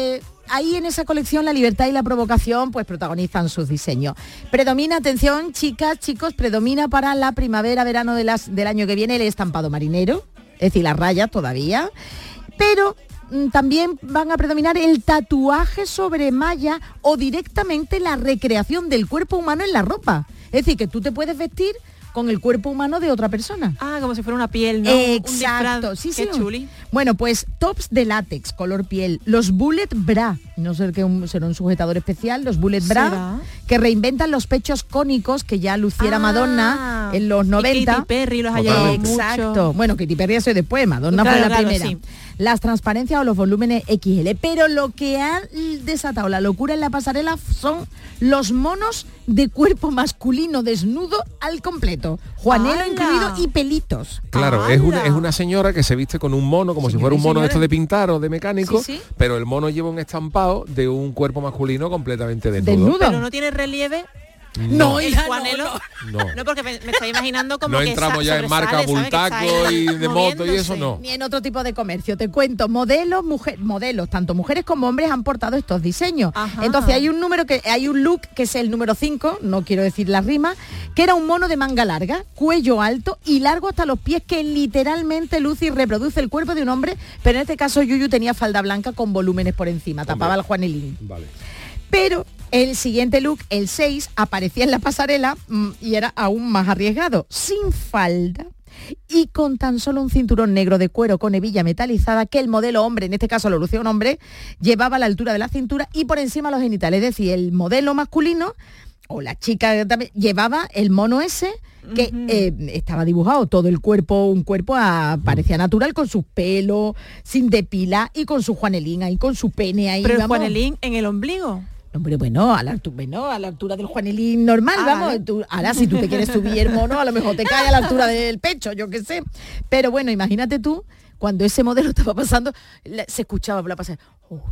Speaker 12: ahí en esa colección la libertad y la provocación pues protagonizan sus diseños. Predomina, atención, chicas, chicos, predomina para la primavera-verano del año que viene el estampado marinero, es decir, las rayas todavía, pero también van a predominar el tatuaje sobre malla o directamente la recreación del cuerpo humano en la ropa. Es decir, que tú te puedes vestir con el cuerpo humano de otra persona.
Speaker 14: Ah, como si fuera una piel, ¿no?
Speaker 12: Exacto, sí,
Speaker 14: Qué chuli.
Speaker 12: Bueno, pues tops de látex, color piel, los bullet bra, no sé qué será un sujetador especial, los bullet bra, ¿será? Que reinventan los pechos cónicos que ya luciera Madonna en los 90.
Speaker 14: Y Katy Perry los ha llevado mucho.
Speaker 12: Exacto. Bueno, Katy Perry ha sido después, Madonna fue la primera. Sí. Las transparencias o los volúmenes XL, pero lo que ha desatado la locura en la pasarela son los monos de cuerpo masculino desnudo al completo, juanelo incluido y pelitos.
Speaker 11: Claro, es una señora que se viste con un mono como si fuera un mono esto de pintar o de mecánico, sí. Pero el mono lleva un estampado de un cuerpo masculino completamente desnudo.
Speaker 14: Pero no tiene relieve.
Speaker 12: No,
Speaker 14: el juanelo. No, porque me estoy imaginando como
Speaker 11: no
Speaker 14: que
Speaker 11: entramos ya en marca Bultaco y de moto y eso no.
Speaker 12: Ni en otro tipo de comercio. Te cuento, modelos, tanto mujeres como hombres han portado estos diseños. Ajá. Entonces hay un look que es el número 5, no quiero decir la rima, que era un mono de manga larga, cuello alto y largo hasta los pies, que literalmente luce y reproduce el cuerpo de un hombre, pero en este caso Yuyu tenía falda blanca con volúmenes por encima, tapaba el juanelín. Vale. Pero el siguiente look, el 6, aparecía en la pasarela y era aún más arriesgado, sin falda y con tan solo un cinturón negro de cuero con hebilla metalizada que el modelo hombre, en este caso lo lucía un hombre, llevaba a la altura de la cintura y por encima los genitales. Es decir, el modelo masculino o la chica también llevaba el mono ese que estaba dibujado todo el cuerpo, un cuerpo parecía natural, con sus pelos, sin depilar y con su juanelín ahí, con su pene ahí.
Speaker 14: Pero el juanelín en el ombligo.
Speaker 12: Hombre, bueno, a la altura del juanelín normal, vamos. Vale. Ahora, si tú te quieres subir el mono, a lo mejor te cae a la altura del pecho, yo qué sé. Pero bueno, imagínate tú, cuando ese modelo estaba pasando, se escuchaba por la pasarela.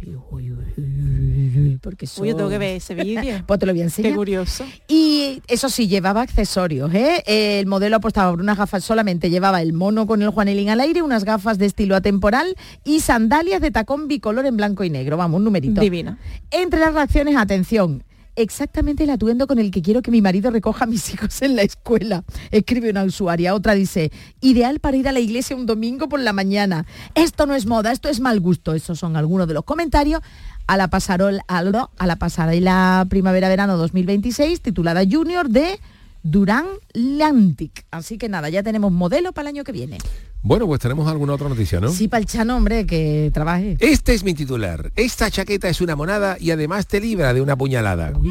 Speaker 12: Porque
Speaker 14: yo tengo que ver ese vídeo.
Speaker 12: Pues te lo voy a enseñar.
Speaker 14: Qué curioso.
Speaker 12: Y eso sí, llevaba accesorios, ¿eh? El modelo apostaba por unas gafas, solamente llevaba el mono con el juanelín al aire, unas gafas de estilo atemporal y sandalias de tacón bicolor en blanco y negro. Vamos, un numerito.
Speaker 14: Divina.
Speaker 12: Entre las reacciones, atención, exactamente el atuendo con el que quiero que mi marido recoja a mis hijos en la escuela, escribe una usuaria. Otra dice, ideal para ir a la iglesia un domingo por la mañana. Esto no es moda, esto es mal gusto. Esos son algunos de los comentarios a la pasarela primavera-verano 2026, titulada Junior de Durán Lantic. Así que nada, ya tenemos modelo para el año que viene.
Speaker 11: Bueno, pues tenemos alguna otra noticia, ¿no?
Speaker 12: Sí, para el Chano, hombre, que trabaje.
Speaker 11: Este es mi titular. Esta chaqueta es una monada y además te libra de una puñalada.
Speaker 15: No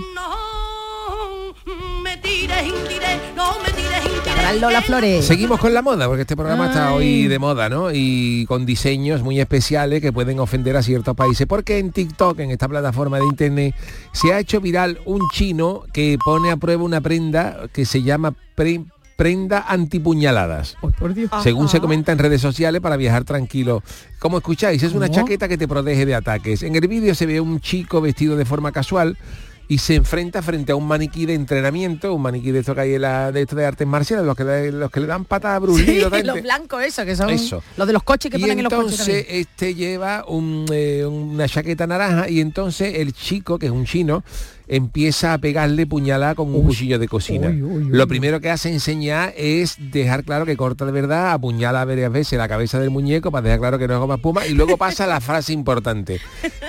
Speaker 15: me tires, no me tires.
Speaker 12: Lola Flores.
Speaker 11: Seguimos con la moda, porque este programa está hoy de moda, ¿no? Y con diseños muy especiales que pueden ofender a ciertos países. Porque en TikTok, en esta plataforma de internet, se ha hecho viral un chino que pone a prueba una prenda que se llama prenda antipuñaladas.
Speaker 12: Oh, por Dios.
Speaker 11: Según se comenta en redes sociales, para viajar tranquilo. Como escucháis, es una chaqueta que te protege de ataques. En el vídeo se ve un chico vestido de forma casual y se enfrenta frente a un maniquí de entrenamiento, un maniquí de esto que hay de esto de artes marciales, los que le dan patada a Bruce Lee.
Speaker 12: Sí, los blancos esos, que son los de los coches que ponen en los coches también.
Speaker 11: Y entonces este lleva una chaqueta naranja y entonces el chico, que es un chino, empieza a pegarle puñalada con un cuchillo de cocina. Lo primero que hace enseñar es dejar claro que corta de verdad, apuñala varias veces la cabeza del muñeco para dejar claro que no es goma espuma y luego pasa la frase importante.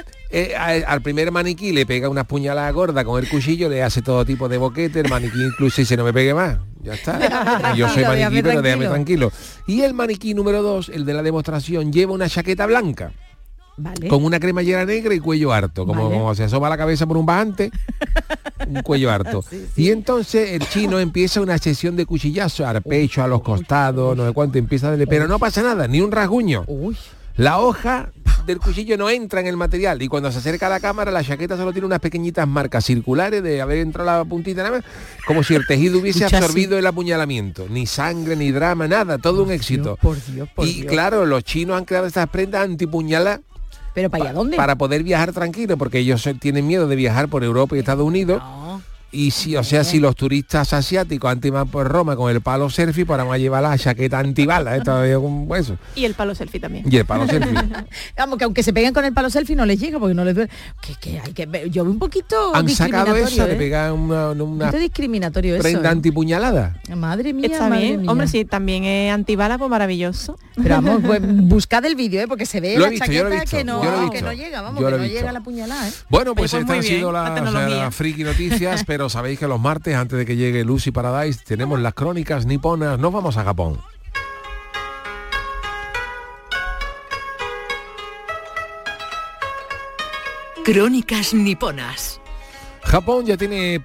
Speaker 11: Al primer maniquí le pega unas puñaladas gordas con el cuchillo, le hace todo tipo de boquete, el maniquí incluso dice no me pegue más, ya está. Yo soy maniquí, pero déjame tranquilo. Y el maniquí número 2, el de la demostración, lleva una chaqueta blanca.
Speaker 12: Vale.
Speaker 11: Con una cremallera negra y cuello harto, como se asoma la cabeza por un bajante, un cuello harto. Sí. Y entonces el chino empieza una sesión de cuchillazos al pecho, a los costados, no sé cuánto, empieza a darle, pero no pasa nada, ni un rasguño. La hoja del cuchillo no entra en el material y cuando se acerca a la cámara la chaqueta solo tiene unas pequeñitas marcas circulares de haber entrado la puntita nada más, como si el tejido hubiese absorbido el apuñalamiento. Ni sangre, ni drama, nada, todo un éxito.
Speaker 12: Por Dios.
Speaker 11: Claro, los chinos han creado estas prendas antipuñaladas.
Speaker 12: ¿Pero para allá dónde?
Speaker 11: Para poder viajar tranquilo, porque ellos tienen miedo de viajar por Europa y Estados Unidos. Y si los turistas asiáticos han timado por Roma con el palo selfie, pues ahora van a llevar la chaqueta antibala, eso.
Speaker 14: Y el palo selfie también.
Speaker 11: Y el palo selfie.
Speaker 12: Vamos, que aunque se peguen con el palo selfie no les llega porque no les duele. Que hay que ver. Yo veo un poquito
Speaker 11: han sacado eso, le pegan una
Speaker 12: discriminatorio eso.
Speaker 11: Prenda antipuñalada.
Speaker 12: Madre mía,
Speaker 14: está
Speaker 12: madre
Speaker 14: bien.
Speaker 12: mía.
Speaker 14: Hombre, sí, también es antibala, pues maravilloso.
Speaker 12: Pero vamos, pues, buscad el vídeo, porque se ve
Speaker 11: la
Speaker 12: chaqueta que no llega, vamos, que no llega la puñalada.
Speaker 11: Bueno, pues estas han sido las friki noticias, pero sabéis que los martes, antes de que llegue Lucy Paradise, tenemos las crónicas niponas. Nos vamos a Japón.
Speaker 9: Crónicas niponas.
Speaker 11: Japón ya tiene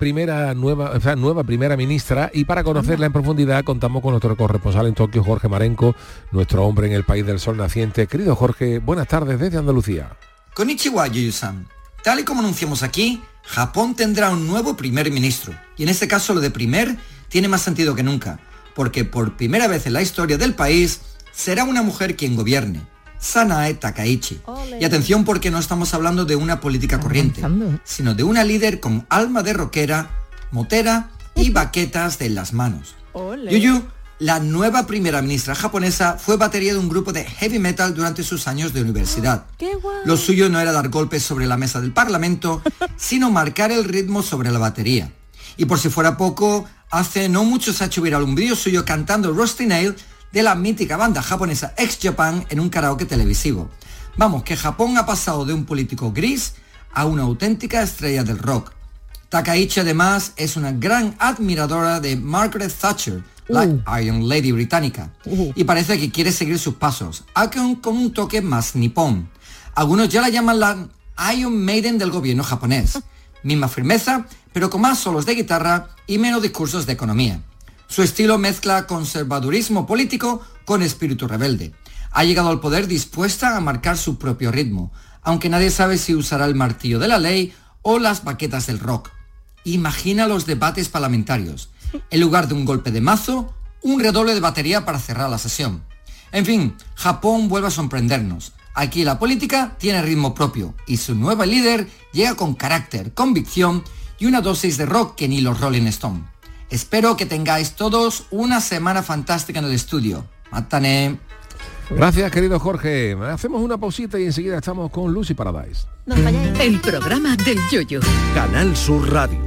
Speaker 11: nueva primera ministra y para conocerla en profundidad contamos con nuestro corresponsal en Tokio, Jorge Marenco, nuestro hombre en el país del sol naciente. Querido Jorge, buenas tardes desde Andalucía.
Speaker 16: Konnichiwa, Yuyu-san. Tal y como anunciamos aquí, Japón tendrá un nuevo primer ministro. Y en este caso lo de primer tiene más sentido que nunca, porque por primera vez en la historia del país será una mujer quien gobierne. Sanae Takaichi. Ole. Y atención porque no estamos hablando de una política corriente, sino de una líder con alma de rockera, motera y baquetas de las manos. Ole. Yuyu, la nueva primera ministra japonesa, fue batería de un grupo de heavy metal durante sus años de universidad.
Speaker 14: ¡Qué guay!
Speaker 16: Lo suyo no era dar golpes sobre la mesa del Parlamento, sino marcar el ritmo sobre la batería. Y por si fuera poco, hace no mucho se ha hecho viral un vídeo suyo cantando Rusty Nail de la mítica banda japonesa X Japan en un karaoke televisivo. Vamos, que Japón ha pasado de un político gris a una auténtica estrella del rock. Takaichi además es una gran admiradora de Margaret Thatcher, la Iron Lady británica, y parece que quiere seguir sus pasos, aunque con un toque más nipón. Algunos ya la llaman la Iron Maiden del gobierno japonés. Misma firmeza, pero con más solos de guitarra y menos discursos de economía. Su estilo mezcla conservadurismo político con espíritu rebelde. Ha llegado al poder dispuesta a marcar su propio ritmo, aunque nadie sabe si usará el martillo de la ley o las baquetas del rock. Imagina los debates parlamentarios. En lugar de un golpe de mazo, un redoble de batería para cerrar la sesión. En fin, Japón vuelve a sorprendernos. Aquí la política tiene ritmo propio y su nueva líder llega con carácter, convicción y una dosis de rock que ni los Rolling Stones. Espero que tengáis todos una semana fantástica en el estudio. ¡Matane!
Speaker 11: Gracias, querido Jorge. Hacemos una pausita y enseguida estamos con Lucy Paradise.
Speaker 14: No falláis.
Speaker 9: El programa del Yoyo.
Speaker 3: Canal Sur Radio.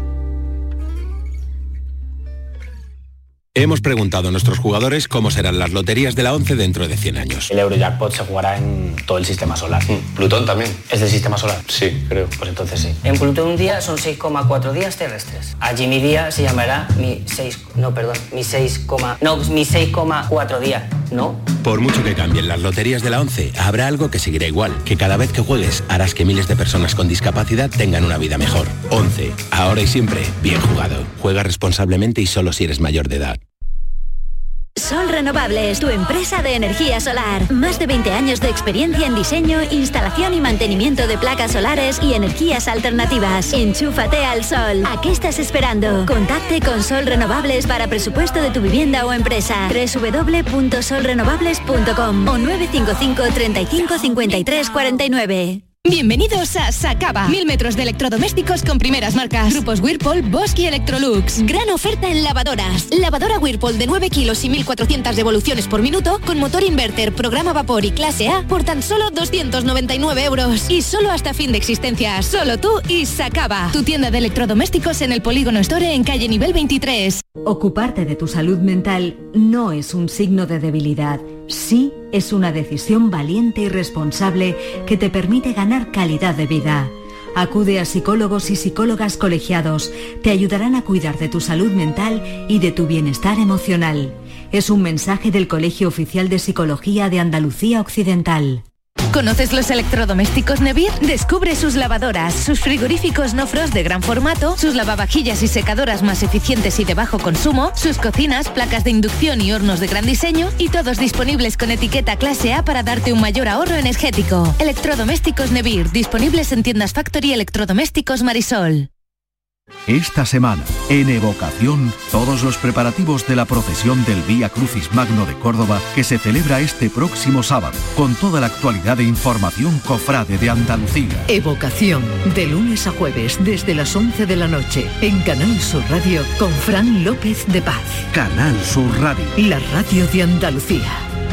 Speaker 17: Hemos preguntado a nuestros jugadores cómo serán las loterías de la 11 dentro de 100 años.
Speaker 18: El Eurojackpot se jugará en todo el sistema solar.
Speaker 17: ¿Plutón también?
Speaker 18: ¿Es del sistema solar?
Speaker 17: Sí, creo.
Speaker 18: Pues entonces sí. En Plutón un día son 6,4 días terrestres. Allí mi día se llamará mi 6,4 días, ¿no?
Speaker 17: Por mucho que cambien las loterías de la 11, habrá algo que seguirá igual, que cada vez que juegues harás que miles de personas con discapacidad tengan una vida mejor. 11. Ahora y siempre, bien jugado. Juega responsablemente y solo si eres mayor de edad.
Speaker 2: Sol Renovables, tu empresa de energía solar. Más de 20 años de experiencia en diseño, instalación y mantenimiento de placas solares y energías alternativas. Enchúfate al sol. ¿A qué estás esperando? Contacte con Sol Renovables para presupuesto de tu vivienda o empresa. www.solrenovables.com o 955 35 53 49.
Speaker 19: Bienvenidos a Sacaba. 1000 metros de electrodomésticos con primeras marcas. Grupos Whirlpool, Bosch y Electrolux. Gran oferta en lavadoras. Lavadora Whirlpool de 9 kilos y 1400 revoluciones por minuto con motor inverter, programa vapor y clase A por tan solo 299 euros. Y solo hasta fin de existencia. Solo tú y Sacaba. Tu tienda de electrodomésticos en el Polígono Store en calle nivel 23.
Speaker 20: Ocuparte de tu salud mental no es un signo de debilidad. Sí es una decisión valiente y responsable que te permite ganar calidad de vida. Acude a psicólogos y psicólogas colegiados. Te ayudarán a cuidar de tu salud mental y de tu bienestar emocional. Es un mensaje del Colegio Oficial de Psicología de Andalucía Occidental.
Speaker 19: ¿Conoces los electrodomésticos Nevir? Descubre sus lavadoras, sus frigoríficos no frost de gran formato, sus lavavajillas y secadoras más eficientes y de bajo consumo, sus cocinas, placas de inducción y hornos de gran diseño, y todos disponibles con etiqueta clase A para darte un mayor ahorro energético. Electrodomésticos Nevir, disponibles en tiendas Factory Electrodomésticos Marisol.
Speaker 21: Esta semana, en Evocación, todos los preparativos de la procesión del Vía Crucis Magno de Córdoba, que se celebra este próximo sábado, con toda la actualidad de información cofrade de Andalucía.
Speaker 9: Evocación, de lunes a jueves, desde las 11 de la noche, en Canal Sur Radio, con Fran López de Paz.
Speaker 21: Canal Sur Radio.
Speaker 9: La radio de Andalucía.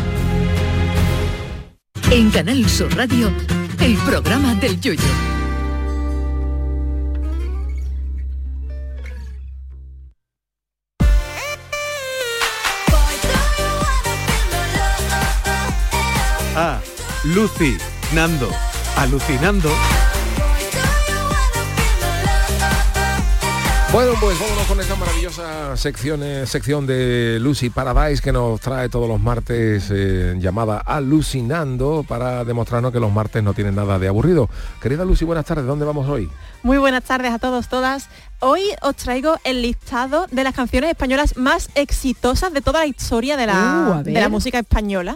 Speaker 9: En Canal Sur Radio, el programa del Yoyo.
Speaker 22: Lucy, Nando, alucinando.
Speaker 11: Bueno, pues vámonos con esta maravillosa sección de Lucy Paradise que nos trae todos los martes, llamada Alucinando, para demostrarnos que los martes no tienen nada de aburrido. Querida Lucy, buenas tardes. ¿Dónde vamos hoy?
Speaker 14: Muy buenas tardes a todos, todas. Hoy os traigo el listado de las canciones españolas más exitosas de toda la historia de la música española.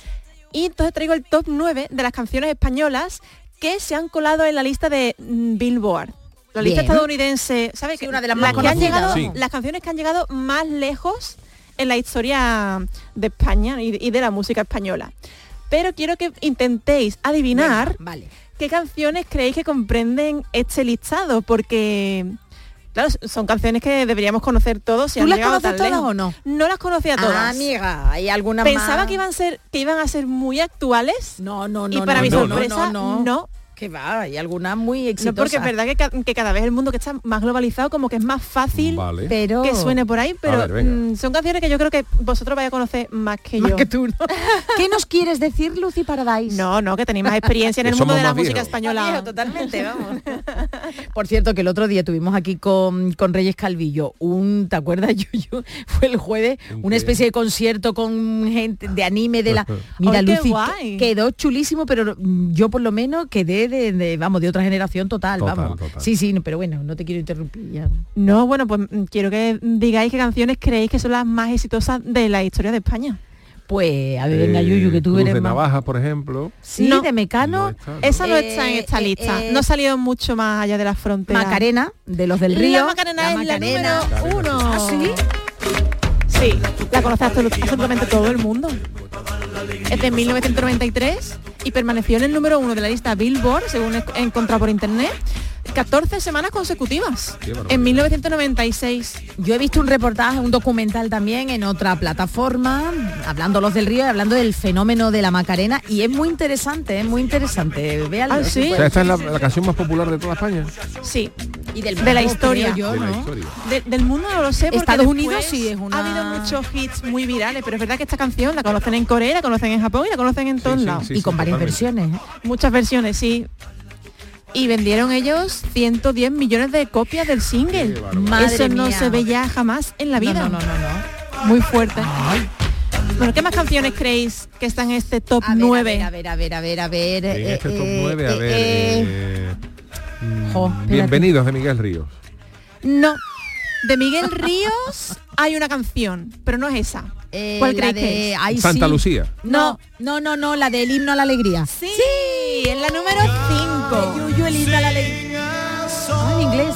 Speaker 14: Y entonces traigo el top 9 de las canciones españolas que se han colado en la lista de Billboard. La lista estadounidense, ¿sabes?
Speaker 12: Sí, una de las más conocidas.
Speaker 14: Las canciones que han llegado más lejos en la historia de España y de la música española. Pero quiero que intentéis adivinar qué canciones creéis que comprenden este listado, porque... Claro, son canciones que deberíamos conocer todos.
Speaker 12: ¿Tú las conoces todas o no?
Speaker 14: No las conocía todas.
Speaker 12: Ah, amiga, hay algunas más.
Speaker 14: Pensaba que iban a ser muy actuales.
Speaker 12: No.
Speaker 14: Y para mi sorpresa, no.
Speaker 12: Que va, hay algunas muy exitosas.
Speaker 14: No, porque es verdad que cada vez el mundo que está más globalizado, como que es más fácil que suene por ahí, pero son canciones que yo creo que vosotros vais a conocer más que yo.
Speaker 12: Que tú, ¿no? ¿Qué nos quieres decir, Lucy Paradise?
Speaker 14: No, que tenéis más experiencia en el mundo de la música española.
Speaker 12: Totalmente, vamos. Por cierto, que el otro día tuvimos aquí con Reyes Calvillo ¿te acuerdas, Yuyu? Fue el jueves, una especie de concierto con gente de anime de la... Mira, Lucy, quedó chulísimo, pero yo por lo menos quedé de otra generación total. Sí, pero bueno, no te quiero interrumpir ya.
Speaker 14: No, bueno, pues quiero que digáis qué canciones creéis que son las más exitosas de la historia de España.
Speaker 12: Pues, a ver, venga, Yuyu, que tú
Speaker 11: Cruz
Speaker 12: eres
Speaker 11: de
Speaker 12: más...
Speaker 11: Navaja, por ejemplo.
Speaker 12: Sí,
Speaker 14: no,
Speaker 12: de Mecano.
Speaker 14: Esa no está en esta lista. No ha salido mucho más allá de las fronteras.
Speaker 12: Macarena, de los del Río.
Speaker 14: La Macarena es la número 1.
Speaker 12: ¿Ah, sí?
Speaker 14: Sí, la conoce absolutamente todo el mundo. Es de 1993 y permaneció en el número 1 de la lista Billboard, según he encontrado por internet. 14 semanas consecutivas, en 1996.
Speaker 12: Yo he visto un reportaje, un documental también en otra plataforma, hablando Los del Río y hablando del fenómeno de la Macarena, y es muy interesante, véanlo.
Speaker 14: ¿Ah, sí?
Speaker 11: O sea, esta es la canción más popular de toda España.
Speaker 14: Sí.
Speaker 12: Y del
Speaker 14: de la historia.
Speaker 12: Yo,
Speaker 11: de
Speaker 12: ¿no?
Speaker 11: la historia.
Speaker 14: Del mundo no lo sé, porque
Speaker 12: Estados Unidos sí es una...
Speaker 14: ha habido muchos hits muy virales, pero es verdad que esta canción la conocen en Corea, la conocen en Japón y la conocen en todos lados.
Speaker 12: Y con varias versiones.
Speaker 14: Muchas versiones, sí. Y vendieron ellos 110 millones de copias del single. Eso no se veía jamás en la vida.
Speaker 12: No.
Speaker 14: Muy fuerte. Bueno, ¿qué más canciones creéis que están en este top 9?
Speaker 12: A ver.
Speaker 11: En este top 9, a ver... Bienvenidos, de Miguel Ríos.
Speaker 14: No. De Miguel Ríos hay una canción, pero no es esa. ¿Cuál creéis que es?
Speaker 11: Santa Lucía.
Speaker 12: No, la del Himno a la Alegría.
Speaker 14: Sí, en la número 5.
Speaker 12: Yuyu, el Himno a la Alegría. En inglés.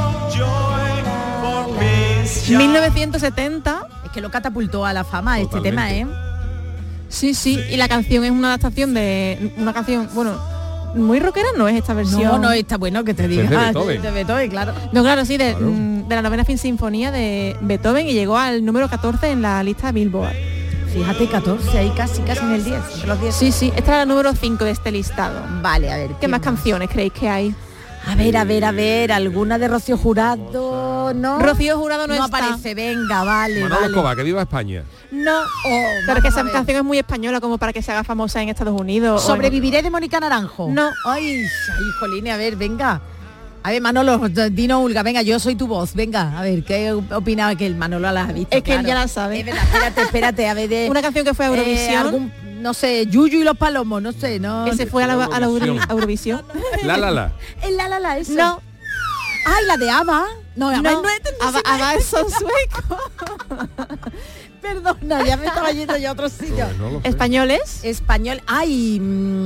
Speaker 14: 1970.
Speaker 12: Es que lo catapultó a la fama este tema, ¿eh?
Speaker 14: Sí, y la canción es una adaptación de una canción, bueno, muy rockera no es esta versión.
Speaker 12: No, está bueno que te diga.
Speaker 11: De
Speaker 12: Beethoven, claro.
Speaker 14: No, claro, sí, de la novena sinfonía de Beethoven, y llegó al número 14 en la lista Billboard.
Speaker 12: Fíjate, 14, ahí casi en el 10. Entre los 10.
Speaker 14: Sí, esta es la número 5 de este listado.
Speaker 12: Vale, a ver.
Speaker 14: ¿Qué más canciones creéis que hay?
Speaker 12: A ver, alguna de Rocío Jurado, ¿no?
Speaker 14: Rocío Jurado no está.
Speaker 12: aparece, venga, vale.
Speaker 11: Manolo Escobar, que viva España.
Speaker 14: No, pero que esa canción es muy española como para que se haga famosa en Estados Unidos.
Speaker 12: ¿Sobreviviré de Mónica Naranjo?
Speaker 14: No.
Speaker 12: Ay, jolín, a ver, venga. A ver, Manolo, Dino Ulga, venga, yo soy tu voz, venga, a ver, ¿qué opina que el Manolo la ha visto?
Speaker 14: Es que él ya la sabe.
Speaker 12: Espérate, a ver,
Speaker 14: una canción que fue a Eurovisión.
Speaker 12: No sé, Yuyu y los Palomos, no sé, no.
Speaker 14: Que se fue a la Eurovisión.
Speaker 11: La.
Speaker 12: El la, eso.
Speaker 14: No.
Speaker 12: Ay, la de ABBA. No,
Speaker 14: ABBA es son sueco.
Speaker 12: Perdona, ya me estaba yendo yo a otro sitio.
Speaker 14: ¿Españoles?
Speaker 12: Español. Ay.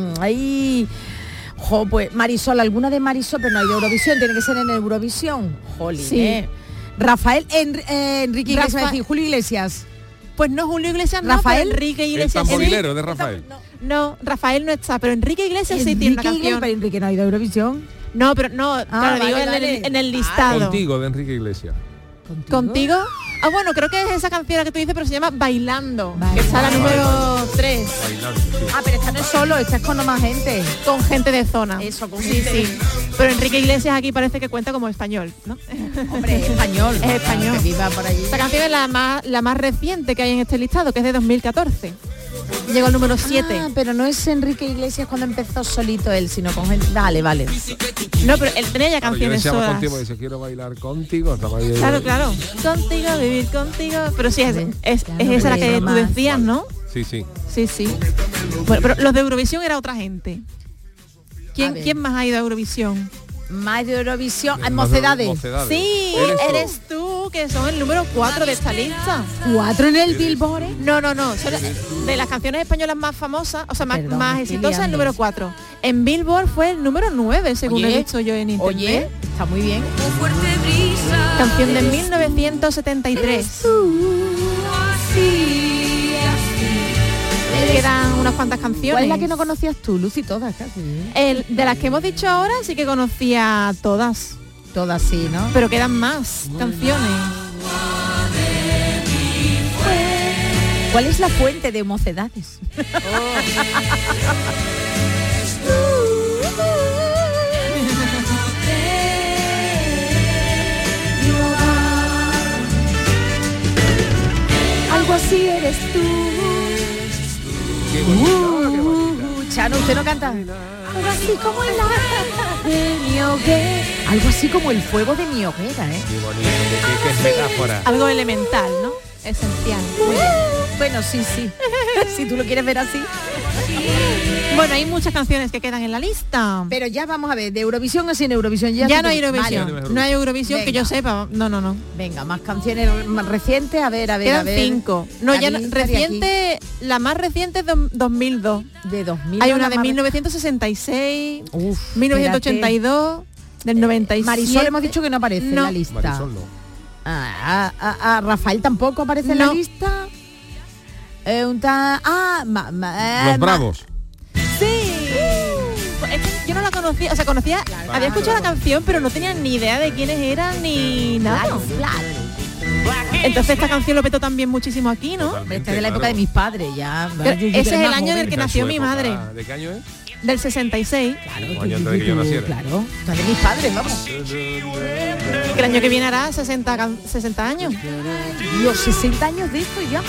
Speaker 12: Pues Marisol, alguna de Marisol, pero no hay de Eurovisión, tiene que ser en Eurovisión. Jolín,
Speaker 14: sí.
Speaker 12: Rafael, Enrique Iglesias, decir, Julio Iglesias.
Speaker 14: Pues no, Julio Iglesias
Speaker 12: Rafael,
Speaker 14: no, Enrique Iglesias.
Speaker 11: El tamborilero de Rafael.
Speaker 14: No, Rafael no está, pero Enrique Iglesias sí tiene una canción.
Speaker 12: Pero Enrique no ha ido a Eurovisión.
Speaker 14: No, pero no, claro, digo en el listado.
Speaker 11: Contigo, de Enrique Iglesias.
Speaker 14: ¿Contigo? Ah, bueno, creo que es esa canción que tú dices, pero se llama Bailando. Que está la número 3.
Speaker 11: Bailando, sí.
Speaker 12: Pero esta no es solo, esta es con más gente.
Speaker 14: Con gente de zona.
Speaker 12: Eso, con gente.
Speaker 14: Sí. Pero Enrique Iglesias aquí parece que cuenta como español, ¿no?
Speaker 12: Hombre, es español.
Speaker 14: Es español.
Speaker 12: Que viva por allí.
Speaker 14: Esta canción es la más reciente que hay en este listado, que es de 2014. Llegó al número 7.
Speaker 12: Pero no es Enrique Iglesias cuando empezó solito él, sino con gente. Vale.
Speaker 14: No, pero él tenía ya canciones solas.
Speaker 11: Contigo, dice, quiero bailar contigo.
Speaker 14: Claro. Contigo, vivir contigo. Pero sí, es esa la que tú decías, ¿no?
Speaker 11: Sí.
Speaker 14: Bueno, pero los de Eurovisión era otra gente. ¿Quién más ha ido a Eurovisión?
Speaker 12: Más de Eurovisión, Mocedades.
Speaker 14: Sí, eres tú, que son el número 4 de esta lista.
Speaker 12: ¿4 en el Billboard?
Speaker 14: No. Son de las canciones españolas más famosas, o sea, más exitosas, el número 4. En Billboard fue el número 9, según he visto yo en internet.
Speaker 12: Oye, está muy bien.
Speaker 14: Canción de 1973. Quedan unas cuantas canciones.
Speaker 12: ¿Cuál es la que no conocías tú, Lucy? Todas casi.
Speaker 14: De las que hemos dicho ahora sí que conocía todas.
Speaker 12: Todas sí, ¿no?
Speaker 14: Pero quedan más canciones.
Speaker 12: ¿Cuál es la fuente de Mocedades? Algo así eres tú. Chano, ¿usted no canta? Algo así como el agua de mi hoguera. Algo así como el fuego de mi hoguera, ¿eh?
Speaker 11: Qué bonito, qué es metáfora.
Speaker 14: Algo elemental, ¿no? Esencial. Muy bien.
Speaker 12: Bueno, sí. Si tú lo quieres ver así.
Speaker 14: Bueno, hay muchas canciones que quedan en la lista.
Speaker 12: Pero ya vamos a ver, ¿de Eurovisión o sin Eurovisión?
Speaker 14: Ya no hay Eurovisión.
Speaker 12: Vale.
Speaker 14: No hay Eurovisión. Venga. Que yo sepa. No.
Speaker 12: Venga, más canciones más recientes. A ver.
Speaker 14: Quedan 5. No, ya reciente. La más reciente es de 2002.
Speaker 12: De 2000.
Speaker 14: Hay una de 1966, 1982, del 97.
Speaker 12: Marisol hemos dicho que no aparece en la lista.
Speaker 11: Marisol no.
Speaker 12: Rafael tampoco aparece en la lista.
Speaker 11: Los Bravos.
Speaker 14: Sí. es que yo no la conocía, o sea, conocía, había escuchado la canción, pero no tenía ni idea de quiénes eran ni nada. Entonces esta canción lo petó también muchísimo aquí, ¿no?
Speaker 12: Esta es de la época de mis padres, ya.
Speaker 14: Ese es el año en el que nació mi madre.
Speaker 11: ¿De qué año es?
Speaker 14: Del 66.
Speaker 11: Claro, año antes de que yo naciera.
Speaker 12: Claro, de mis padres, vamos.
Speaker 14: Que el año que viene hará 60 años.
Speaker 12: Dios, 60 años de esto ya.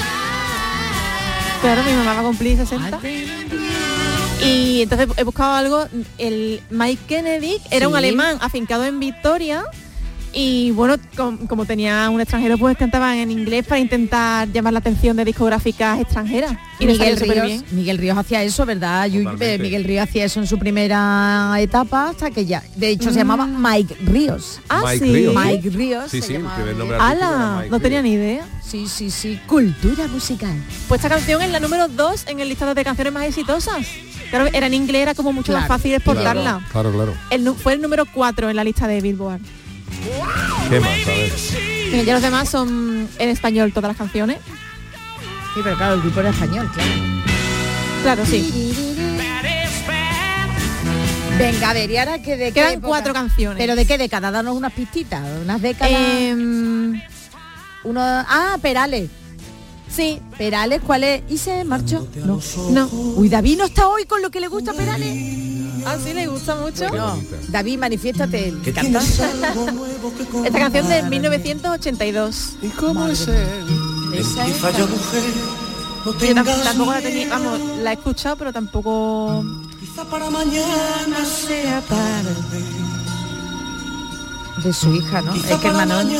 Speaker 14: Claro, mi mamá va a cumplir 60. Y entonces he buscado algo. El Mike Kennedy era un alemán afincado en Victoria. Y bueno, como tenía un extranjero, pues cantaban en inglés para intentar llamar la atención de discográficas extranjeras. Y
Speaker 12: Miguel Ríos hacía eso, ¿verdad? Miguel Ríos hacía eso en su primera etapa hasta que ya, de hecho, se llamaba Mike Ríos. Mike Ríos.
Speaker 11: Sí, el primer nombre.
Speaker 14: ¡Hala! No tenía ni idea.
Speaker 12: Sí. Cultura musical.
Speaker 14: Pues esta canción es la número 2 en el listado de canciones más exitosas. Claro, era en inglés, era como mucho más fácil exportarla.
Speaker 11: Claro.
Speaker 14: Fue el número 4 en la lista de Billboard.
Speaker 11: ¿Qué más? A ver.
Speaker 14: Ya los demás son en español todas las canciones.
Speaker 12: Sí, pero claro, el grupo era español, claro.
Speaker 14: Claro, sí.
Speaker 12: Venga, a ver, ¿y ahora qué de qué
Speaker 14: quedan
Speaker 12: época?
Speaker 14: 4 canciones.
Speaker 12: ¿Pero de qué década? Danos unas pistitas, unas décadas. Perales. Sí, Perales, ¿cuál es? ¿Y se marchó? No. Uy, David no está hoy con lo que le gusta a Perales.
Speaker 14: Ah, sí, le gusta mucho.
Speaker 12: No. David, manifiéstate.
Speaker 14: ¿Qué canta? Esta canción de 1982.
Speaker 13: ¿Y cómo es él?
Speaker 14: Yo tampoco la tenía, vamos, la he escuchado, pero tampoco.
Speaker 13: Quizá para mañana sea tarde.
Speaker 12: De su hija, ¿no? Es que hermano.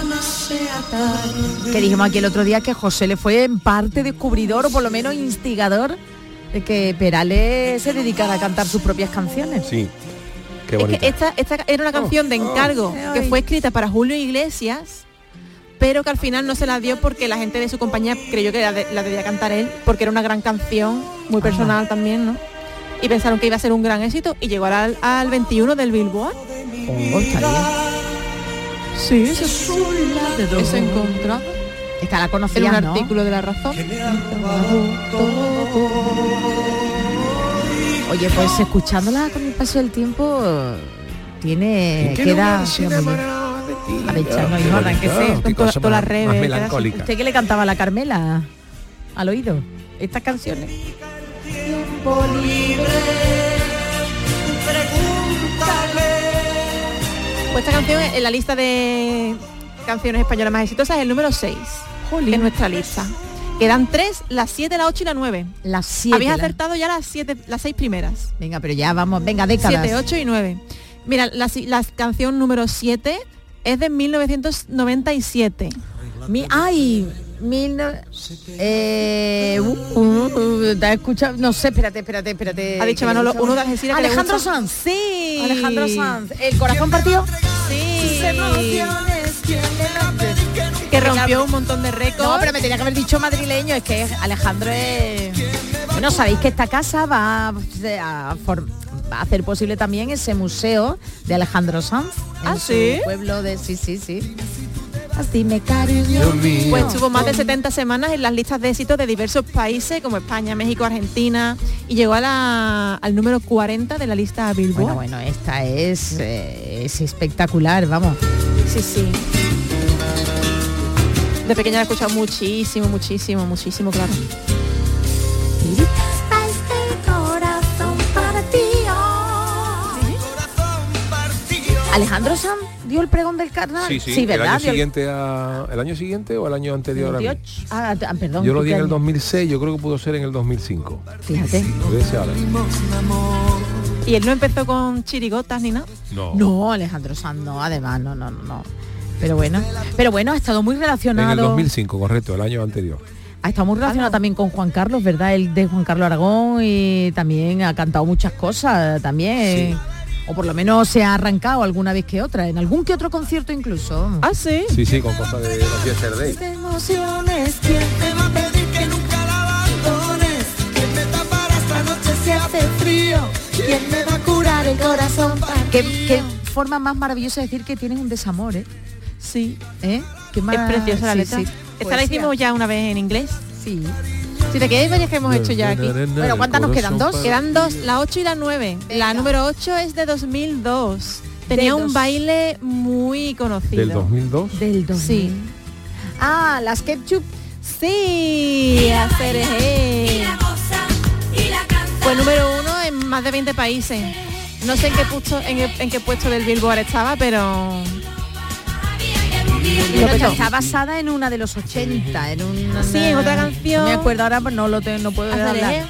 Speaker 12: Que dijimos aquí el otro día que José le fue en parte descubridor o por lo menos instigador de que Perales se dedicara a cantar sus propias canciones.
Speaker 11: Sí. Qué bonita.
Speaker 14: Es que esta era una canción de encargo que fue escrita para Julio Iglesias, pero que al final no se la dio porque la gente de su compañía creyó que la debía cantar él, porque era una gran canción, muy personal también, ¿no? Y pensaron que iba a ser un gran éxito y llegó al 21 del Billboard.
Speaker 12: Está bien.
Speaker 14: Sí, ese encontrado.
Speaker 12: Esta la conocía,
Speaker 14: en un
Speaker 12: ¿no?
Speaker 14: artículo de La Razón.
Speaker 12: Oye, pues escuchándola con el paso del tiempo queda a ver, no hijo, arránquese con todas las reves.
Speaker 11: Melancólica.
Speaker 12: ¿Usted qué le cantaba a la Carmela al oído? Estas canciones.
Speaker 13: Tiempo libre, pregúntale.
Speaker 14: Pues esta canción en la lista de canciones españolas más exitosas es el número 6 en nuestra lista. Quedan 3, las 7, la 8 y la 9.
Speaker 12: Las 7.
Speaker 14: Habéis acertado ya las 6 primeras.
Speaker 12: Venga, pero ya vamos, venga, décadas.
Speaker 14: 7, 8 y 9. Mira, la canción número 7 es de 1997.
Speaker 12: ¿Te has escuchado? No sé, espérate.
Speaker 14: Ha dicho Manolo, uno de Algeciras.
Speaker 12: Alejandro Sanz,
Speaker 14: sí.
Speaker 12: Alejandro Sanz. ¿El corazón partido?
Speaker 14: Sí. Que rompió un montón de récords.
Speaker 12: No, pero me tenía que haber dicho madrileño, es que Alejandro es... Bueno, sabéis que esta casa va a hacer posible también ese museo de Alejandro Sanz. En su pueblo de... Sí. Así me cariño.
Speaker 14: Pues tuvo más de 70 semanas en las listas de éxitos de diversos países como España, México, Argentina y llegó al número 40 de la lista Billboard.
Speaker 12: Bueno, esta es espectacular, vamos.
Speaker 14: Sí. De pequeña la he escuchado muchísimo, claro.
Speaker 12: Alejandro Sanz dio el pregón del carnaval.
Speaker 11: Sí,
Speaker 12: ¿verdad?
Speaker 11: ¿El año siguiente o el año anterior?
Speaker 12: Perdón.
Speaker 11: Yo lo di en el 2006, yo creo que pudo ser en el 2005.
Speaker 12: Fíjate.
Speaker 14: ¿Y él no empezó con chirigotas ni nada?
Speaker 12: No, Alejandro Sanz no, además, no. Pero bueno, ha estado muy relacionado.
Speaker 11: En el 2005, correcto, el año anterior.
Speaker 12: Ha estado muy relacionado también con Juan Carlos, ¿verdad? El de Juan Carlos Aragón y también ha cantado muchas cosas también. Sí. O por lo menos se ha arrancado alguna vez que otra, en algún que otro concierto incluso.
Speaker 14: ¿Ah, sí?
Speaker 11: Sí, con cosas de los Yesterday.
Speaker 12: Emociones, ¿quién te va a pedir que nunca la abandones? ¿Quién me tapará esta noche si hace frío? ¿Quién me va a curar el corazón? ¿Qué forma más maravillosa de decir que tienes un desamor, ¿eh?
Speaker 14: Sí.
Speaker 12: ¿Eh? ¿Qué más?
Speaker 14: Es preciosa la letra.
Speaker 12: Sí.
Speaker 14: Esta la hicimos ya una vez en inglés.
Speaker 12: Sí.
Speaker 14: Si te quedáis varias que hemos hecho ya aquí.
Speaker 12: Bueno, ¿cuántas nos quedan? ¿2?
Speaker 14: Quedan 2, la 8 y la 9. La número 8 es de 2002. Tenía un baile muy conocido.
Speaker 11: ¿Del 2002?
Speaker 12: Del 2000.
Speaker 14: Sí.
Speaker 12: Ah, las Ketchup.
Speaker 14: Sí, hacer Fue número 1 en más de 20 países. No sé en qué puesto del Billboard estaba, pero...
Speaker 12: Está basada en una de los 80, en una...
Speaker 14: Sí, en otra canción.
Speaker 12: No me acuerdo ahora, pues no puedo hablar.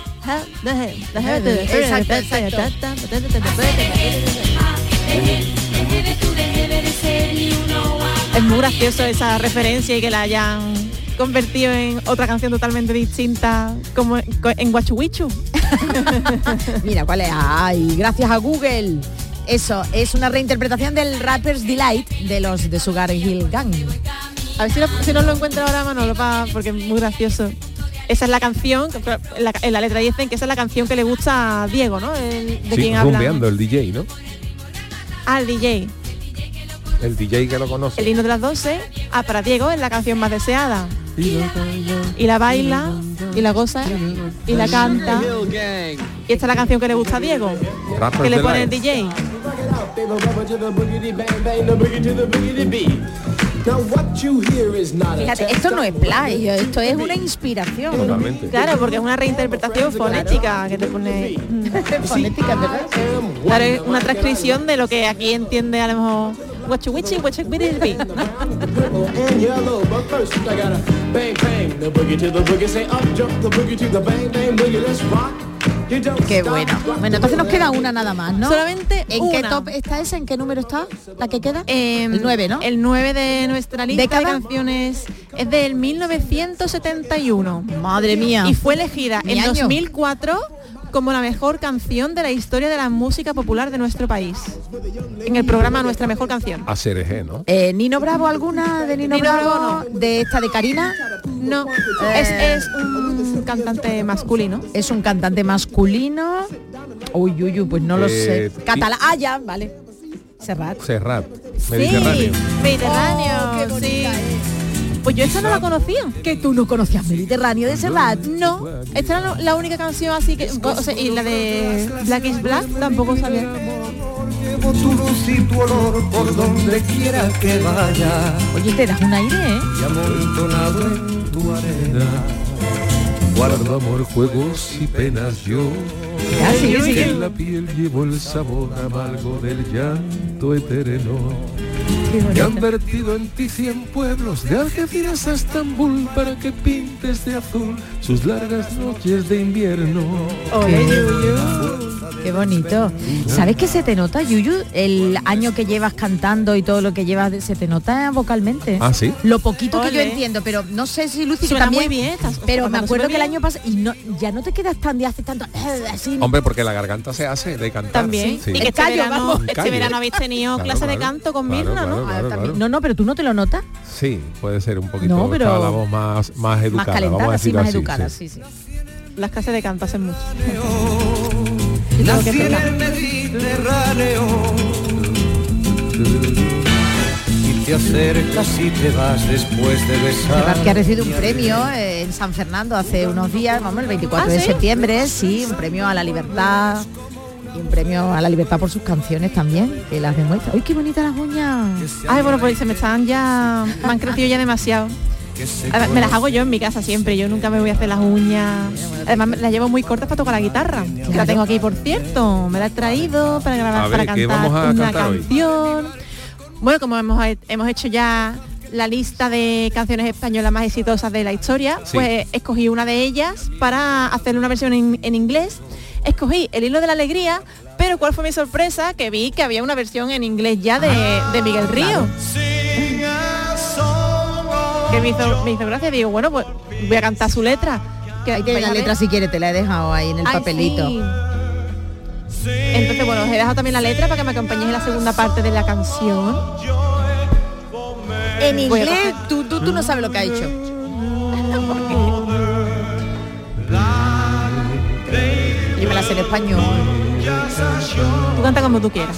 Speaker 14: Es muy gracioso esa referencia y que la hayan convertido en otra canción totalmente distinta, como en Guachuwichu.
Speaker 12: Mira, ¿cuál es? Ay, gracias a Google. Eso, es una reinterpretación del Rapper's Delight de Sugar Hill Gang.
Speaker 14: A ver si no lo encuentro ahora, Manolo, porque es muy gracioso. Esa es la canción, en la letra dicen que esa es la canción que le gusta a Diego, ¿no? De quien habla.
Speaker 11: Rumbeando, el DJ, ¿no?
Speaker 14: Ah, el DJ.
Speaker 11: El DJ que lo conoce.
Speaker 14: El himno de las 12, para Diego es la canción más deseada. Y la baila, y la goza, y la canta. Y esta es la canción que le gusta a Diego, que le pone el DJ.
Speaker 12: Fíjate, esto no es plagio, esto es una inspiración.
Speaker 11: Totalmente.
Speaker 14: Claro, porque es una reinterpretación fonética que te pone...
Speaker 12: Fonética, ¿verdad?
Speaker 14: Claro, es una transcripción de lo que aquí entiende a lo mejor... Guachuwichi, guachuwichi.
Speaker 12: Qué bueno. Bueno, entonces nos queda una nada más, ¿no?
Speaker 14: Solamente
Speaker 12: ¿En qué top está esa? ¿En qué número está la que queda? El 9, ¿no?
Speaker 14: El 9 de nuestra lista de canciones es del 1971.
Speaker 12: Madre mía.
Speaker 14: Y fue elegida en 2004 como la mejor canción de la historia de la música popular de nuestro país. En el programa Nuestra Mejor Canción.
Speaker 11: A Cereje, ¿no?
Speaker 12: ¿Nino Bravo alguna de Nino Bravo? No. ¿De esta de Karina?
Speaker 14: No, es un cantante masculino.
Speaker 12: Es un cantante masculino. Uy, pues no lo sé. Catalán. Ah, ya, vale. Serrat.
Speaker 11: Mediterráneo.
Speaker 14: Sí, Mediterráneo, qué bonita es. Pues yo esa no la conocía.
Speaker 12: ¿Que tú no conocías Mediterráneo de Serrat?
Speaker 14: No, esta era la única canción así que... O sea, y la de Black is Black tampoco sabía.
Speaker 13: Llevo tu luz y tu olor por donde quiera que vaya.
Speaker 12: Oye, te das un aire, ¿eh?
Speaker 13: Y amontonado en tu arena.
Speaker 11: Guardo amor, juegos y penas yo.
Speaker 12: Sí.
Speaker 11: En la piel llevo el sabor amargo del llanto eterno. Que han vertido en ti 100 pueblos, de Algeciras a Estambul, para que pintes de azul sus largas noches de invierno.
Speaker 12: Qué bonito. ¿Sabes qué se te nota, Yuyu? El año que llevas cantando y todo lo que llevas, se te nota vocalmente.
Speaker 11: Ah, ¿sí?
Speaker 12: Lo poquito que yo entiendo, pero no sé si Lucy
Speaker 14: suena
Speaker 12: también.
Speaker 14: Muy bien,
Speaker 12: pero me acuerdo que el año pasado y ya no te quedas tan de hace tanto así.
Speaker 11: Hombre, porque la garganta se hace de cantar.
Speaker 14: También.
Speaker 11: Sí.
Speaker 14: Y que este verano habéis tenido clase de canto con Mirna, ¿no?
Speaker 11: Claro.
Speaker 12: No, pero tú no te lo notas.
Speaker 11: Sí, puede ser un poquito.
Speaker 12: No, pero
Speaker 11: la voz más educada.
Speaker 12: Más calentada,
Speaker 11: vamos a decirlo
Speaker 12: más
Speaker 11: así,
Speaker 12: educada,
Speaker 11: sí.
Speaker 14: Las clases de canto hacen mucho.
Speaker 13: Nací en el Mediterráneo y te acercas y te vas después de besar.
Speaker 12: Que ha recibido un premio en San Fernando hace unos días, vamos, el 24 de septiembre, sí, un premio a la libertad y un premio a la libertad por sus canciones también, que las demuestra. ¡Uy, qué bonitas las uñas!
Speaker 14: Ay, bueno, pues me han crecido ya demasiado. Además, me las hago yo en mi casa siempre, yo nunca me voy a hacer las uñas. Además las llevo muy cortas para tocar la guitarra. Claro. La tengo aquí, por cierto, me la he traído para grabar, para cantar una canción. Hoy? Bueno, como hemos hecho ya la lista de canciones españolas más exitosas de la historia, sí. Pues escogí una de ellas para hacer una versión en inglés. Escogí El hilo de la alegría, pero ¿cuál fue mi sorpresa? Que vi que había una versión en inglés ya de Miguel Río. Claro. Que me hizo gracia, digo, bueno, pues voy a cantar su letra.
Speaker 12: Que ahí tiene la letra si quiere, te la he dejado ahí en el papelito.
Speaker 14: Sí. Entonces, bueno, os he dejado también la letra para que me acompañéis en la segunda parte de la canción.
Speaker 12: En inglés, tú no sabes lo que ha hecho. Yo me la sé en español.
Speaker 14: Tú canta como tú quieras.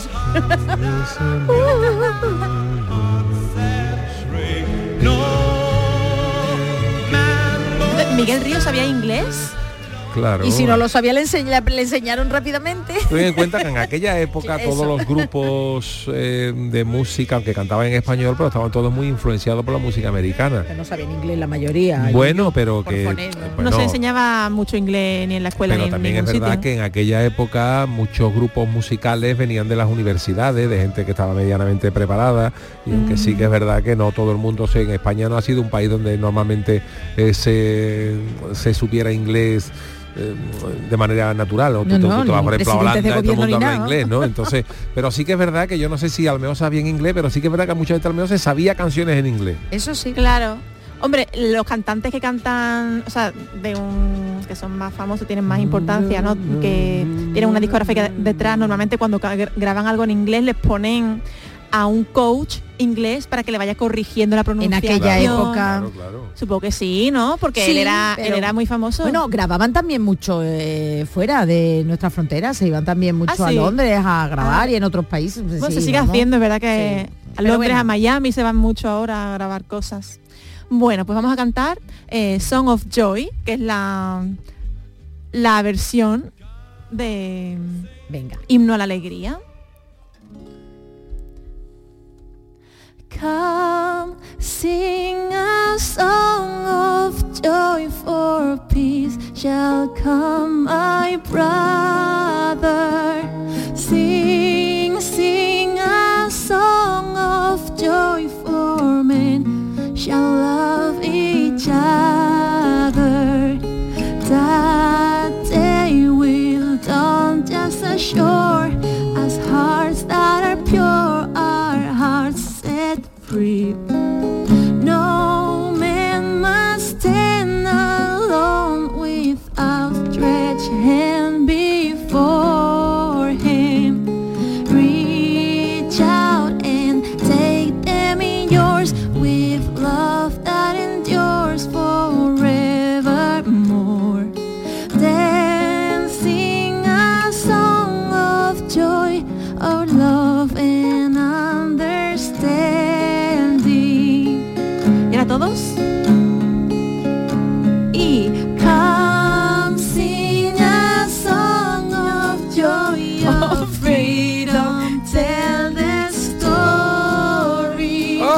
Speaker 14: Miguel Ríos sabía inglés.
Speaker 11: Claro.
Speaker 12: Y si no lo sabía, le enseñaron rápidamente.
Speaker 11: Ten en cuenta que en aquella época todos los grupos de música, aunque cantaban en español, pero estaban todos muy influenciados por la música americana.
Speaker 12: Que no sabían inglés la mayoría.
Speaker 11: Bueno, pero que...
Speaker 14: no se enseñaba mucho inglés ni en la escuela
Speaker 11: pero
Speaker 14: ni en
Speaker 11: también
Speaker 14: ningún
Speaker 11: es verdad
Speaker 14: sitio.
Speaker 11: que en aquella época muchos grupos musicales venían de las universidades, de gente que estaba medianamente preparada, y aunque sí que es verdad que no todo el mundo, en España no ha sido un país donde normalmente se supiera inglés de manera natural, ¿no? Tú vas, por ejemplo, a Holanda, todo el mundo habla inglés, ¿no? Entonces, pero sí que es verdad que yo no sé si al menos sabía en inglés, pero sí que es verdad que mucha gente al menos se sabía canciones en inglés.
Speaker 12: Eso sí.
Speaker 14: Claro. Hombre, los cantantes que cantan, o sea, que son más famosos, tienen más importancia, ¿no? Que tienen una discográfica detrás, normalmente cuando graban algo en inglés les ponen a un coach inglés para que le vaya corrigiendo la pronunciación.
Speaker 12: En aquella época.
Speaker 11: Claro.
Speaker 14: Supongo que sí, ¿no? Porque
Speaker 12: sí,
Speaker 14: él era muy famoso.
Speaker 12: Bueno, grababan también mucho fuera de nuestras fronteras, se iban también mucho a Londres a grabar y en otros países.
Speaker 14: Bueno, se sigue haciendo, es verdad que a Londres, a Miami se van mucho ahora a grabar cosas. Bueno, pues vamos a cantar Song of Joy, que es la versión de Himno a la Alegría. Come, sing a song of joy, for peace shall come, my brother. Sing, sing a song of joy, for men shall love each other. That day will dawn just as sure as hearts that are pure, our hearts set free. No man must stand alone with outstretched hand before him. Reach out and take them in yours with love that endures forevermore. Then sing a song of joy, of love and understanding. ¿Y ahora todos? Y come sing a song of joy, of freedom, tell the story.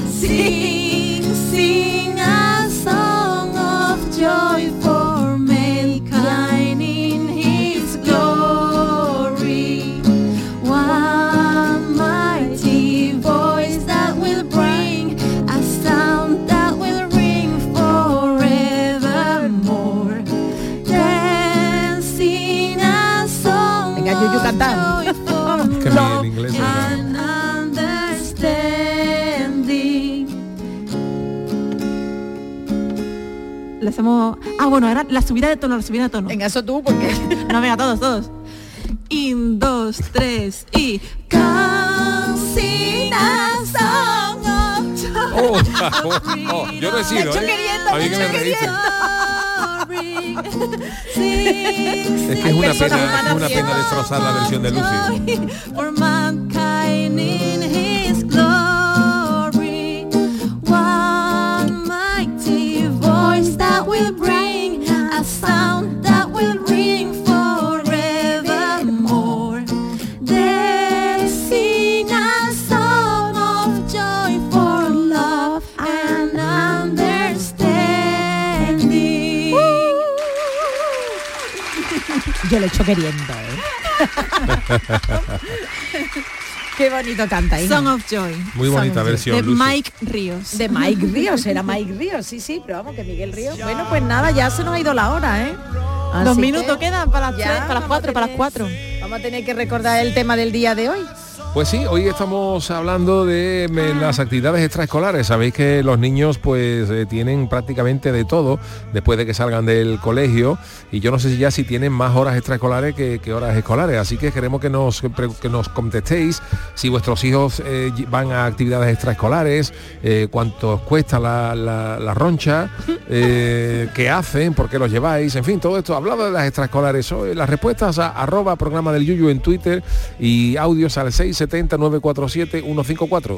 Speaker 14: Sing a song of joy for mankind in his glory. One mighty voice that will bring a sound that will ring forevermore. Then sing a song
Speaker 12: Venga, Yuyu, cantar.
Speaker 11: Qué bien en inglés,
Speaker 14: and understanding. Le hacemos... bueno, ahora la subida de tono,
Speaker 12: Venga, eso tú, porque...
Speaker 14: No, venga, todos. 1, 2, 3 y... Come sing a song of joy.
Speaker 11: Yo no he sido,
Speaker 12: Me estoy queriendo,
Speaker 11: a mí que me reíste. Es que es una pena destrozar la versión de Lucy.
Speaker 14: For mankind in his glory. One mighty voice that will bring a sound that will ring forevermore. Then sing a song of joy for love and understanding.
Speaker 12: Yo lo he hecho queriendo, Qué bonito canta, hija.
Speaker 14: Song of Joy.
Speaker 11: Muy bonita versión,
Speaker 14: De
Speaker 11: Lucy.
Speaker 14: Mike Ríos.
Speaker 12: De Mike Ríos, era Mike Ríos, sí, pero vamos, que Miguel Ríos. Bueno, pues nada, ya se nos ha ido la hora, Así
Speaker 14: 2
Speaker 12: que
Speaker 14: minutos quedan para las
Speaker 12: ya
Speaker 14: 3, para las 4, para las 4.
Speaker 12: Vamos a tener que recordar el tema del día de hoy.
Speaker 11: Pues sí, hoy estamos hablando de las actividades extraescolares. Sabéis que los niños pues tienen prácticamente de todo después de que salgan del colegio, y yo no sé si tienen más horas extraescolares que horas escolares, así que queremos que nos contestéis si vuestros hijos van a actividades extraescolares, cuánto os cuesta la roncha, qué hacen, por qué los lleváis, en fin, todo esto. Hablado de las extraescolares, las respuestas a @ programa del Yuyu en Twitter y audios al 6 670-947-154.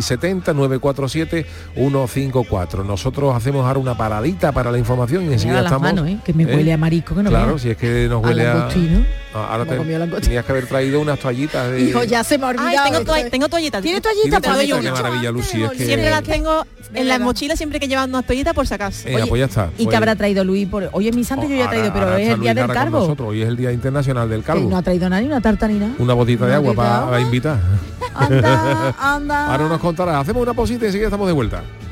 Speaker 11: 670-947-154. Nosotros hacemos ahora una paradita para la información y enseguida estamos...
Speaker 12: Manos, que me huele a marisco, que no
Speaker 11: claro,
Speaker 12: vea.
Speaker 11: si es que nos huele a... Ahora tenías que haber traído unas toallitas de...
Speaker 12: Hijo, ya se me ha olvidado.
Speaker 14: Tengo toallitas.
Speaker 12: ¿Tienes toallitas?
Speaker 14: Te doy una.
Speaker 11: Qué maravilla, Lucy. Es que...
Speaker 14: Siempre las tengo en las mochilas, siempre que llevan unas toallitas por si acaso.
Speaker 11: Pues ya está.
Speaker 12: ¿Y qué habrá traído Luis? Hoy es mi santo, yo ya he traído, pero es el día del calvo.
Speaker 11: Hoy es el Día Internacional del Calvo.
Speaker 12: Que no ha traído nada, ni una tarta ni nada.
Speaker 11: Una botita de agua para invitar.
Speaker 12: Anda.
Speaker 11: Ahora nos contará. Hacemos una pausita y enseguida estamos de vuelta.